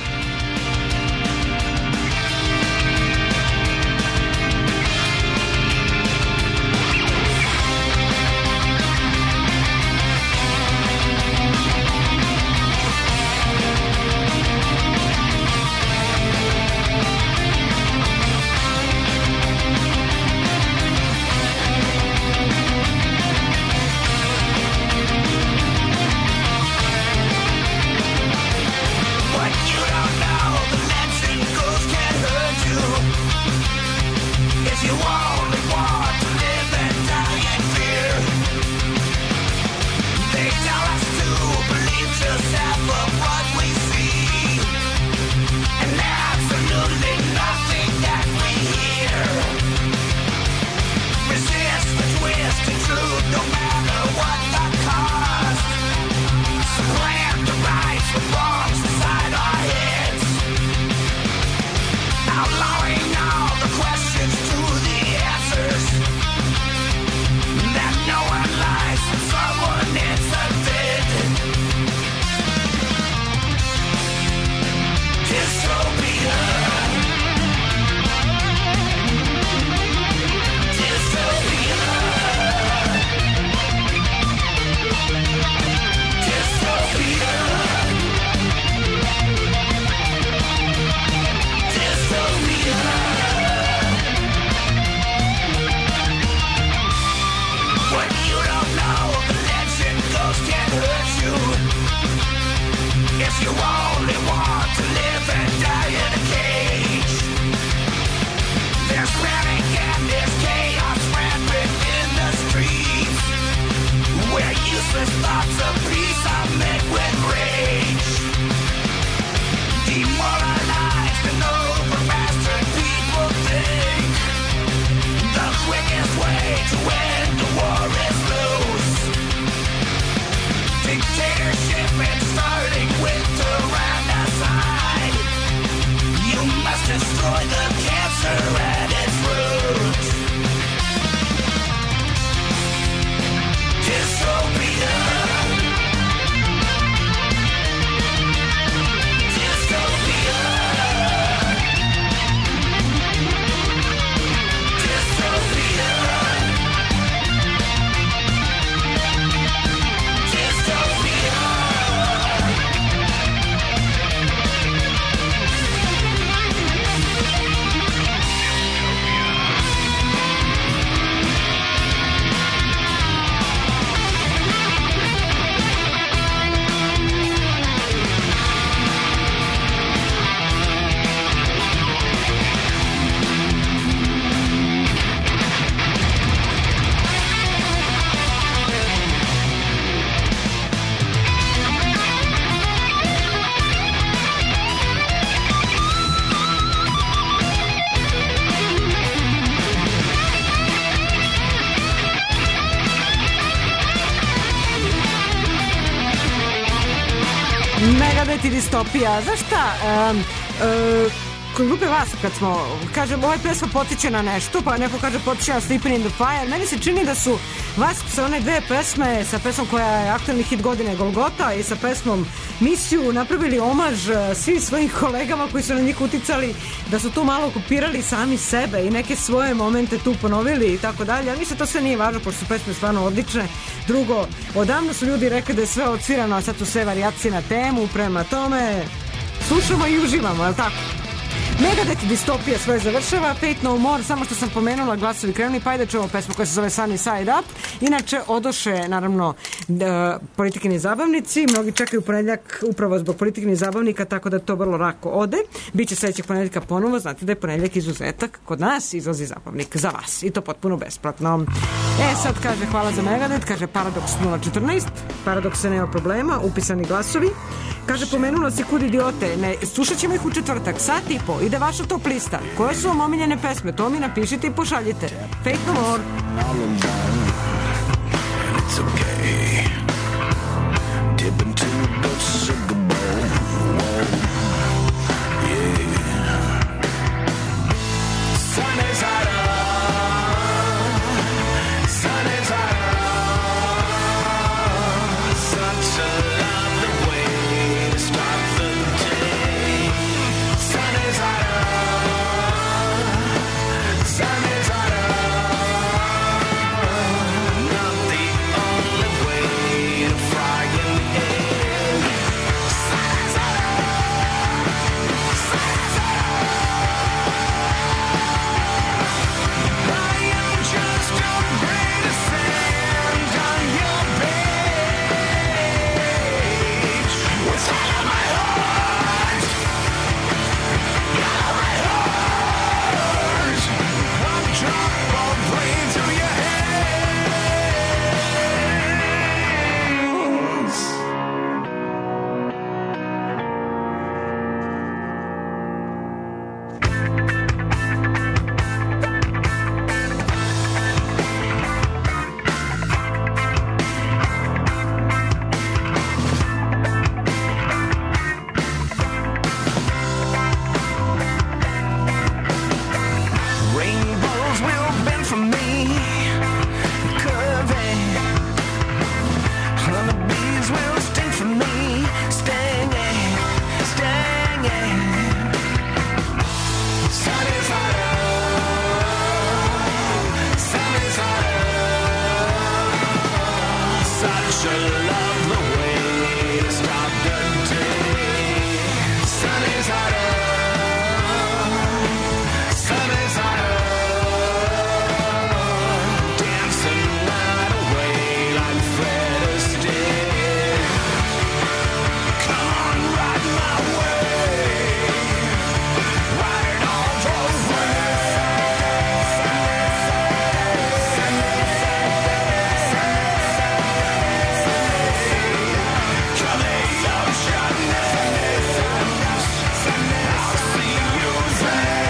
Megadeth i Distopija. Znaš šta? Um, uh, kod grupe Vasp, kad smo, kažem, ovaj pesma potiče na nešto, pa neko kaže potiče na Sleeping in the Fire. Meni se čini da su Vasp sa one dve pesme, sa pesmom koja je aktualni hit godine Golgota i sa pesmom Misiju, napravili omaž svim svojim kolegama koji su na njih uticali, da su tu malo kopirali sami sebe i neke svoje momente tu ponovili i tako dalje. Ali mislim to sve nije važno, pošto su pesme stvarno odlične. Drugo, odavno su ljudi rekli da je sve odsvirano, a sad su sve varijacije na temu, prema tome slušamo i uživamo, je li tako? Megadeth, Distopija, sve završava. Fate No More, samo što sam pomenula, glasovi krenuli, pa ide čujemo pesmu koja se zove Sunny Side Up. Inače, odoše, naravno, da, politikini zabavnici. Mnogi čekaju ponedljak upravo zbog politikini zabavnika, tako da to vrlo rako ode. Biće sledećeg ponedljaka ponovo, znate da je ponedljak izuzetak. Kod nas izlazi zabavnik za vas i to potpuno besplatno. E, sad kaže hvala za Megadeth, kaže Paradox nula četrnaest, Paradox se nema problema, upisani glasovi. Kaže, pomenula si Kud idiote, ne, slušat ćemo ih u četvrtak, sat i po, ide vaša top lista. Koje su vam omiljene pesme, to mi napišite i pošaljite. Fate No More. It's okay. Dip into the sugar bowl. Yeah. Sun is hot up. Sun is hot up. Such a lovely way to start the day. Sun is hot up. Sun is hot up. Not the only way to fry an egg. Sun is hot up. Sun is hot up. I am just a grain of sand on your page. With all of my heart, all of my heart. One drop of rain to your hands. Rainbows will bend from me, curving. Honeybees will sting from me, stinging, stinging. Sun is hot up, sun is hot up. Such a lovely way to start the day. Sun is hot up. Sun is hot up. Dancing night away like Fred Astaire. Come on, ride my way. Ride it all the way. Come the ocean. I'll see you there.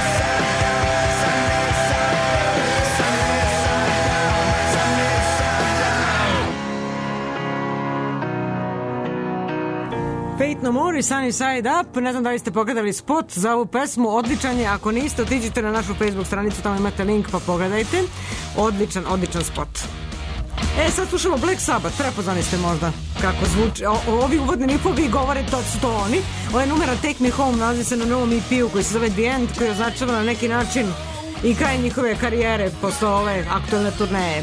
Fate No More i Sunny Side Up. Ne znam da li ste pogledali spot za ovu pesmu, odličan je. Ako niste, otiđite na našu Facebook stranicu, tamo imate link pa pogledajte. Odličan, odličan spot. E, sad slušamo Black Sabbath, prepoznali ste možda kako zvuči. O, ovi uvodni rifovi govore to su to oni. Ovo je numera Take Me Home, nalazi se na novom E P-u koji se zove The End, koji označava na neki način i kraj njihove karijere posle ove aktualne turneje.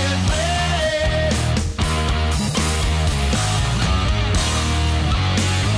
From which I'm hanging by a thread.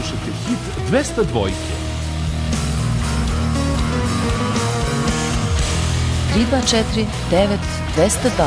slušate hit dvesta dva. tri dva četiri devet dvesta dva.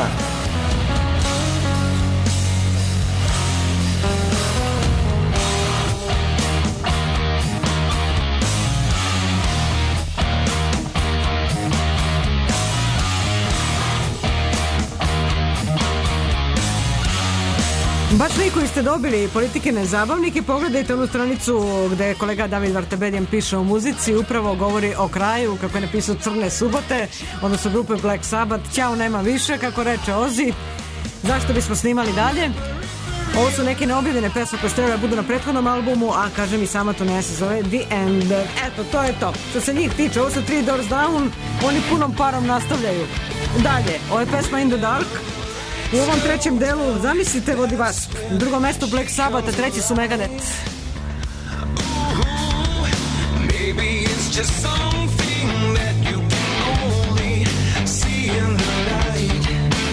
Baš vi koji ste dobili Politikine zabavnike, pogledajte onu stranicu gde kolega David Vartabedijan piše o muzici, upravo govori o kraju, kako je napisao Crne subote, odnosno grupe Black Sabbath, ćao nema više, kako reče Ozzy. Zašto bismo snimali dalje? Ovo su neke neobjavljene pesme koje trebaju da budu na prethodnom albumu, a kaže mi sama to ne se zove The End. Eto, to je to. Što se njih tiče, ovo su Three Doors Down, oni punom parom nastavljaju. Dalje, ovo je pesma In the Dark. U ovom trećem delu, zamislite, vodi vas. Drugo mesto Black Sabbath, a treći su Megadeth. Maybe it's just something that you can only see in the light.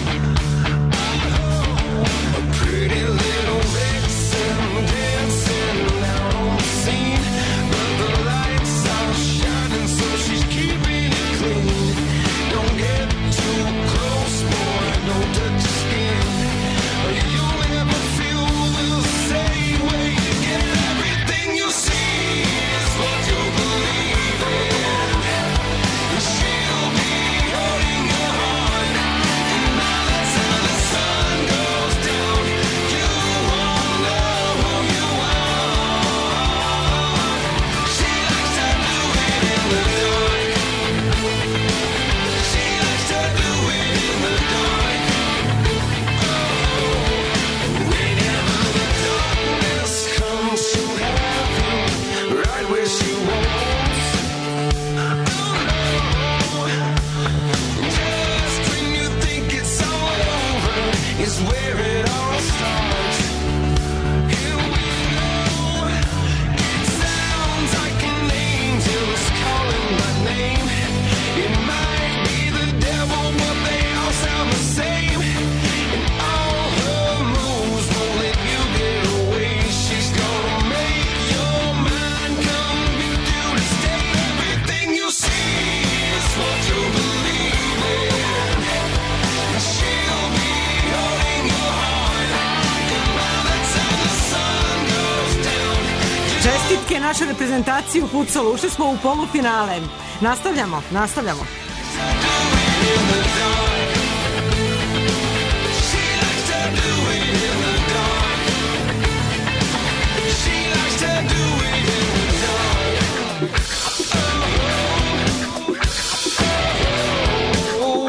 A pretty little vixen dancing out on the scene, but the lights are shining, so she's keeping it clean. Don't get too close, boy, don't touch your skin. You'll never feel the same way again. Everything you see is what you believe in. She'll be holding your heart, and by the time the sun goes down, you won't know who you are. She likes to do it in the dark. She likes to do it in the dark. Whenever the darkness comes, she'll have you right where she wants. Just when you think it's all over is where it all starts. Here we go. It sounds like an angel is calling my name. It might be the devil, but they all sound the same. And all her moves won't let you get away. She's gonna make your mind convict you to stay. Everything you see is what you believe in. She'll be holding your heart, and by the time the sun goes down, Čestitke našoj reprezentaciji u futsalu, ušli smo u polufinale. Nastavljamo, nastavljamo. in the dark. She likes to do it in the dark. She likes to do it in the dark. Oh,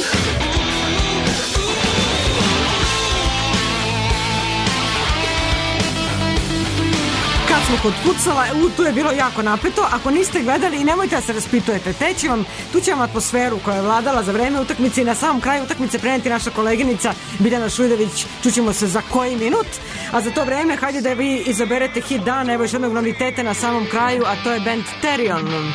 Kad smo kod futsala, u, tu je bilo jako napeto. Ako niste gledali, i nemojte da se raspitujete, te će vam, tu će vam atmosferu koja je vladala za vreme utakmice i na samom kraju utakmice preneti naša koleginica Biljana Šujdović. Čućemo se za koji minut, a za to vreme hajde da vi izaberete hit dana. Evo još jednog noviteta na samom kraju, a to je band Therion.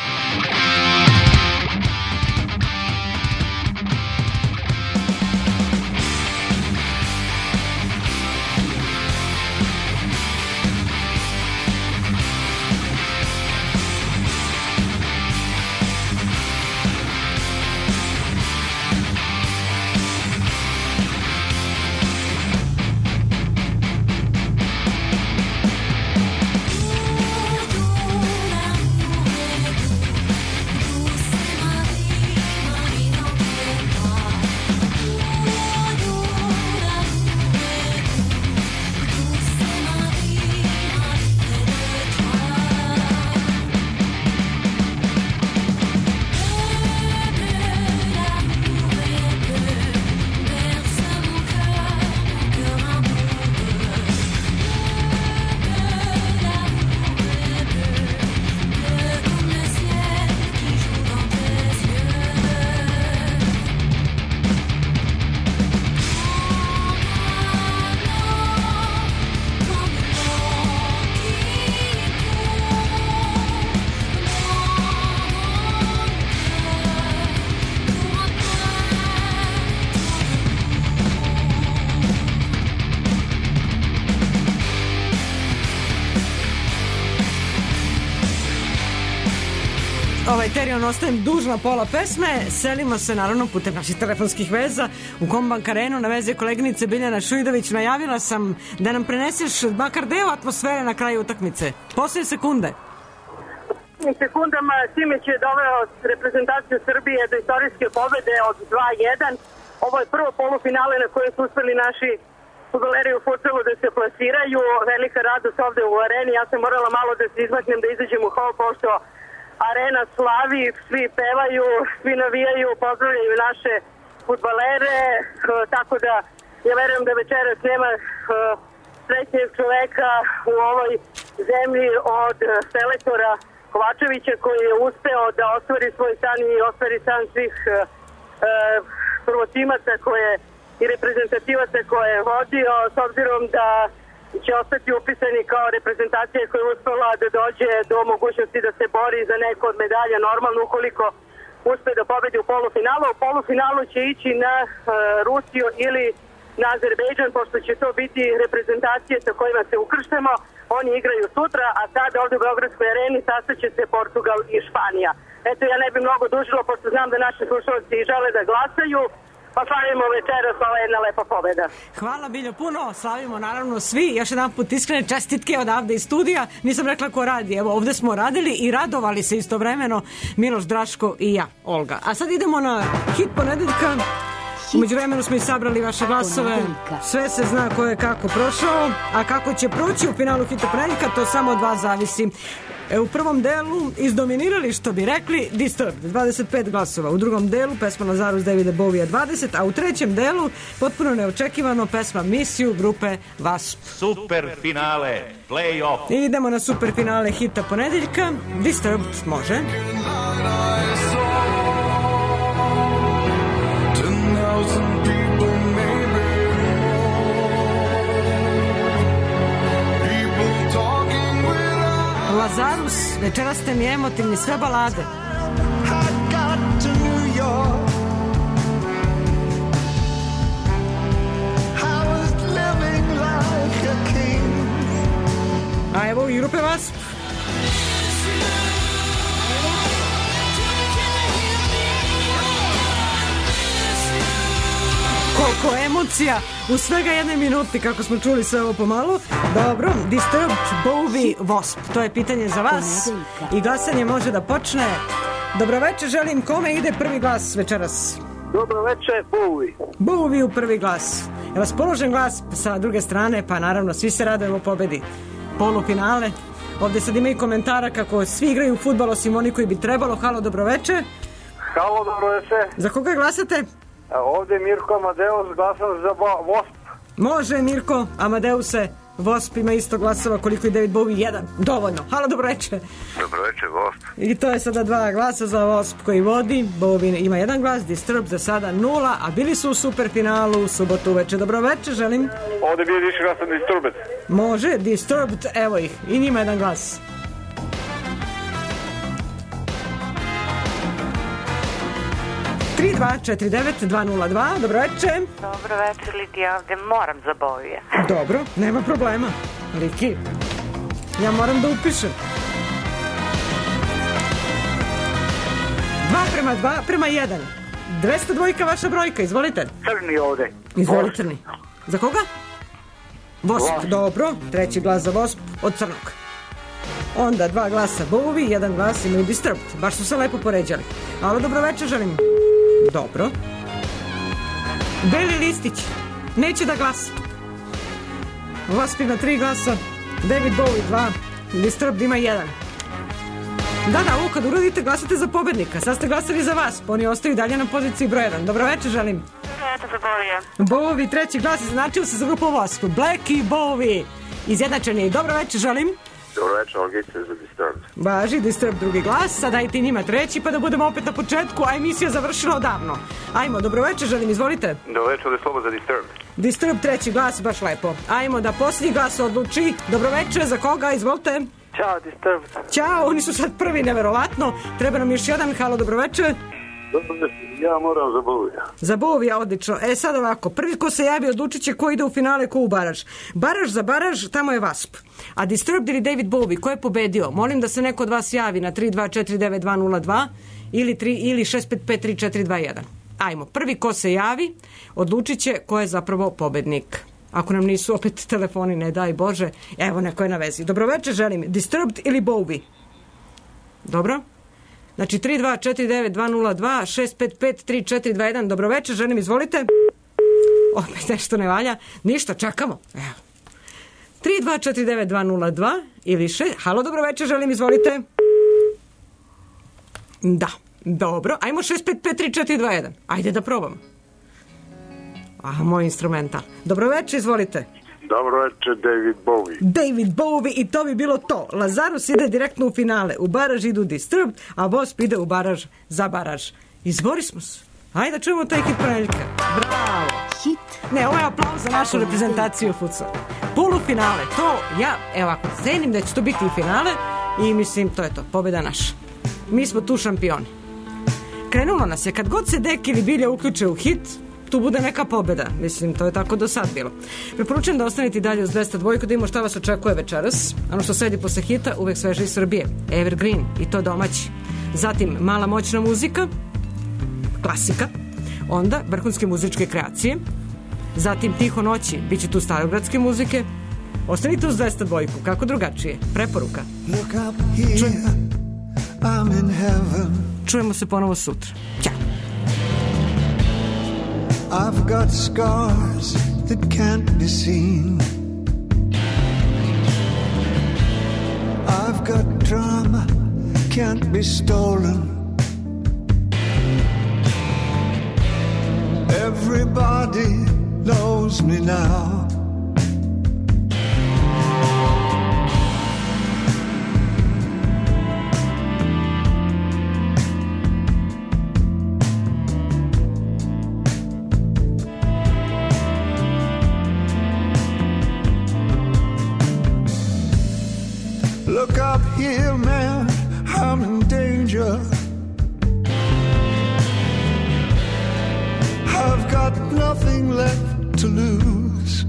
ovaj Terion ostajem dužna pola pesme. Selimo se naravno putem naših telefonskih veza u Kombank Arenu. Na vezi je koleginica Biljana Šujdović. Najavila sam da nam preneseš makar deo atmosfere na kraju utakmice. Poslije sekunde. U sekundama Simić je doveo reprezentaciju Srbije do istorijske pobede od dva jedan. Ovo je prvo polufinale na koje su uspeli naši fudbaleri u fudbalu da se plasiraju. Velika radost ovde u areni. Ja sam morala malo da se izmaknem, da izađem u hol, pošto arena slavi, svi pevaju, svi navijaju, pozdravljaju naše fudbalere. Tako da ja verujem da večeras nema srećnijeg čoveka u ovoj zemlji od selektora Kovačevića, koji je uspeo da ostvari svoj san i ostvari san svih e, prvotimaca koje i reprezentativaca koje je vodio, s obzirom da će ostati upisani kao reprezentacija koja je uspela da dođe do mogućnosti da se bori za neko od medalja, normalno ukoliko uspe da pobedi u polufinalu. U polufinalu će ići na e, Rusiju ili na Azerbejdžan, pošto će to biti reprezentacije sa kojima se ukrštamo. Oni igraju sutra, a sada ovdje u Beogradskoj areni sastaće se Portugal i Španija. Eto, ja ne bih mnogo dužila, pošto znam da naši slušalci žele da glasaju, pa slavimo večeras, ova jedna lepa pobeda. Hvala Biljo puno, slavimo naravno svi. Još jedan put iskrene čestitke odavde iz studija. Nisam rekla ko radi, evo ovdje smo radili i radovali se istovremeno Miloš, Draško i ja, Olga. A sad idemo na hit ponedeljka. Umeđu vremenu smo i sabrali vaše glasove. Sve se zna ko je kako prošao, a kako će proći u finalu hita ponedeljka, to samo od vas zavisi. E, u prvom delu izdominirali, što bi rekli, Disturbed, dvadeset pet glasova. U drugom delu pesma Lazarus Davida Bovija dvadeset, a u trećem delu potpuno neočekivano pesma Miss You grupe Wasp. Super finale, play-off. I idemo na super finale hita ponedeljka. Disturbed može. Thousand people, maybe people talking without. Lazarus, večeras ste mi emotivni, sve balade. I got to New York. I was living like a king. A evo i grupe Wasp. Koliko emocija u svega jedne minuti, kako smo čuli sve ovo pomalo. Dobro, Disturbed, Bowie, Wasp. To je pitanje za vas i glasanje može da počne. Dobro večer, želim, kome ide prvi glas večeras? Dobro večer, Bowie. Bowie u prvi glas. Je raspoložen glas sa druge strane, pa naravno svi se radujemo pobedi. Polufinale. Ovdje sad ima i komentara kako svi igraju u fudbal osim oni koji bi trebalo. Halo, dobro večer. Halo, dobro večer. Za koga glasate? Ovdje je Mirko Amadeus, glasam za Wasp. Može, Mirko, Amadeuse, Wasp ima isto glasova koliko i David Bowie, jedan. Dovoljno. Halo, dobro večer. Dobro večer, Wasp. I to je sada dva glasa za Wasp koji vodi. Bowie ima jedan glas, Disturbed za sada nula, a bili su u superfinalu u subotu večer. Dobro večer, želim. Ovdje bi više glasam Disturbed. Može, Disturbed, evo ih. I njima jedan glas. tri dva četiri devet dva nula dva, dobro večer. Dobro večer, Liki, ja ovdje moram za Bovije. Dobro, nema problema. Liki, ja moram da upišem. Dva prema dva prema jedan. dvesta dvojka vaša brojka, izvolite. Crni ovdje. Izvolite, Crni. Za koga? Wasp, dobro. Treći glas za Wasp od Crnog. Onda dva glasa Bowie, jedan glas imaju Disturbed. Baš su se lepo poređali. Alo, dobro večer, želim. Dobro. Beli listić. Neće da glasa. Wasp ima tri glasa. David Bowie dva. Disturbed ima jedan. Da, da, ovo kad uradite glasate za pobednika. Sad ste glasali za vas, pa oni ostaju dalje na poziciji broj jedan. Dobro večer, želim. Dobro večer za Bovije. Bowie, treći glas, značio se za grupu Wasp. Black i Bowie. Izjednačeni. Dobro večer, želim. Dobro večer, Olgice za Disturbed. Važi, Disturbed drugi glas, sad dajte njima treći pa da budemo opet na početku, a emisija završila odavno. Ajmo, dobro večer, želim, izvolite. Dobro večer, ovdje Slobo za Disturbed. Disturbed treći glas, baš lepo. Ajmo da posljednji glas odluči. Dobro večer, za koga, izvolite. Ćao, Disturbed. Ćao, oni su sad prvi, neverovatno. Treba nam još jedan, halo, dobro večer. Dobro večer, Ja moram za Bovija. Za Bovija, odlično. E sad ovako, prvi ko se javi odlučit će ko ide u finale, ko u baraž. Baraž za baraž, tamo je Wasp. A Disturbed ili David Bowie, ko je pobedio? Molim da se neko od vas javi na tri dva četiri devet dva nula dva ili, tri, ili šest pet pet tri četiri dva jedan. Ajmo, prvi ko se javi odlučit će ko je zapravo pobednik. Ako nam nisu opet telefoni, ne daj Bože, evo neko je na vezi. Dobroveče, želim. Disturbed ili Bowie? Dobro? Znači tri dva četiri devet dva nula dva šest pet pet tri četiri dva jedan. Dobroveče, želim, izvolite. Opet nešto ne valja. Ništa, čekamo. Evo. tri dva četiri devet dva nula dva ili šest. Halo, dobroveče, želim, izvolite. Da, dobro. Ajmo šest pet pet tri četiri dva jedan. Ajde da probamo. Aha, moj instrumental. Dobroveče, izvolite. Dobro večer, David Bowie. David Bowie i to bi bilo to. Lazarus ide direktno u finale. U baraž idu Disturbed, a Wasp ide u baraž za baraž. Izbori smo se. Ajde da čujemo taj hit ponedjeljka. Bravo. Hit? Ne, ovo je aplauz za našu reprezentaciju futsal. Polufinale, to ja, evo ako cenim da će to biti i finale i mislim, to je to, pobjeda naša. Mi smo tu šampioni. Krenulo nas je, kad god se Dek ili Bilja uključe u hit, tu bude neka pobjeda. Mislim, to je tako do sad bilo. Preporučujem da ostanete i dalje uz dvesta dva da vidimo šta vas očekuje večeras. Ono što sledi posle hita, uvek sveže iz Srbije. Evergreen, i to domaći. Zatim, mala moćna muzika, klasika. Onda, vrhunske muzičke kreacije. Zatim, tiho noći, bit će tu starogradske muzike. Ostanite uz dvesta dva, kako drugačije. Preporuka. Čujemo. Čujemo se ponovo sutra. Ćao. I've got scars that can't be seen. I've got drama can't be stolen. Everybody knows me now. Look up here, man, I'm in danger. I've got nothing left to lose.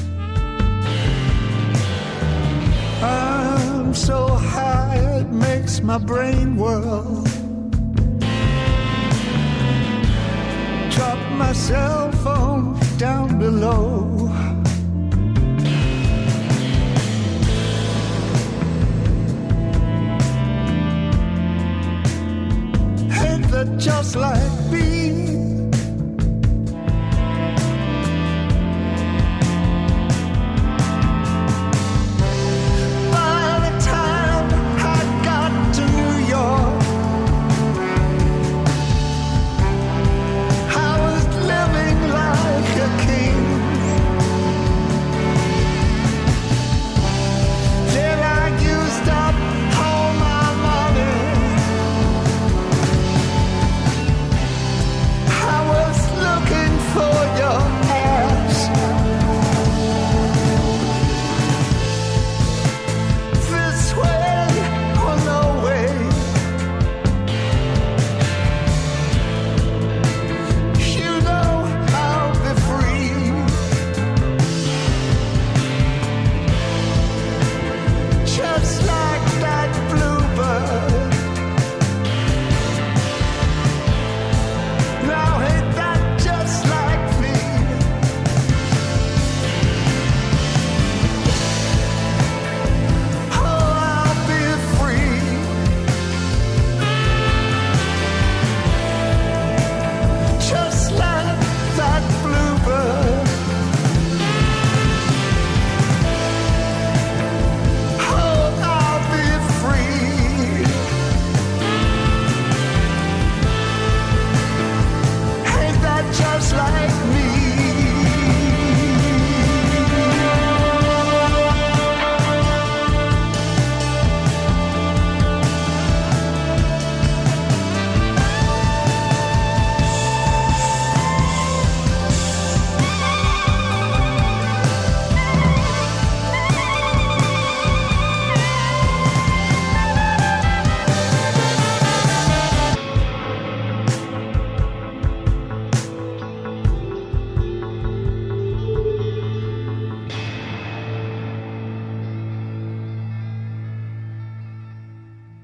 I'm so high it makes my brain whirl. Drop my cell phone down below. That just like bees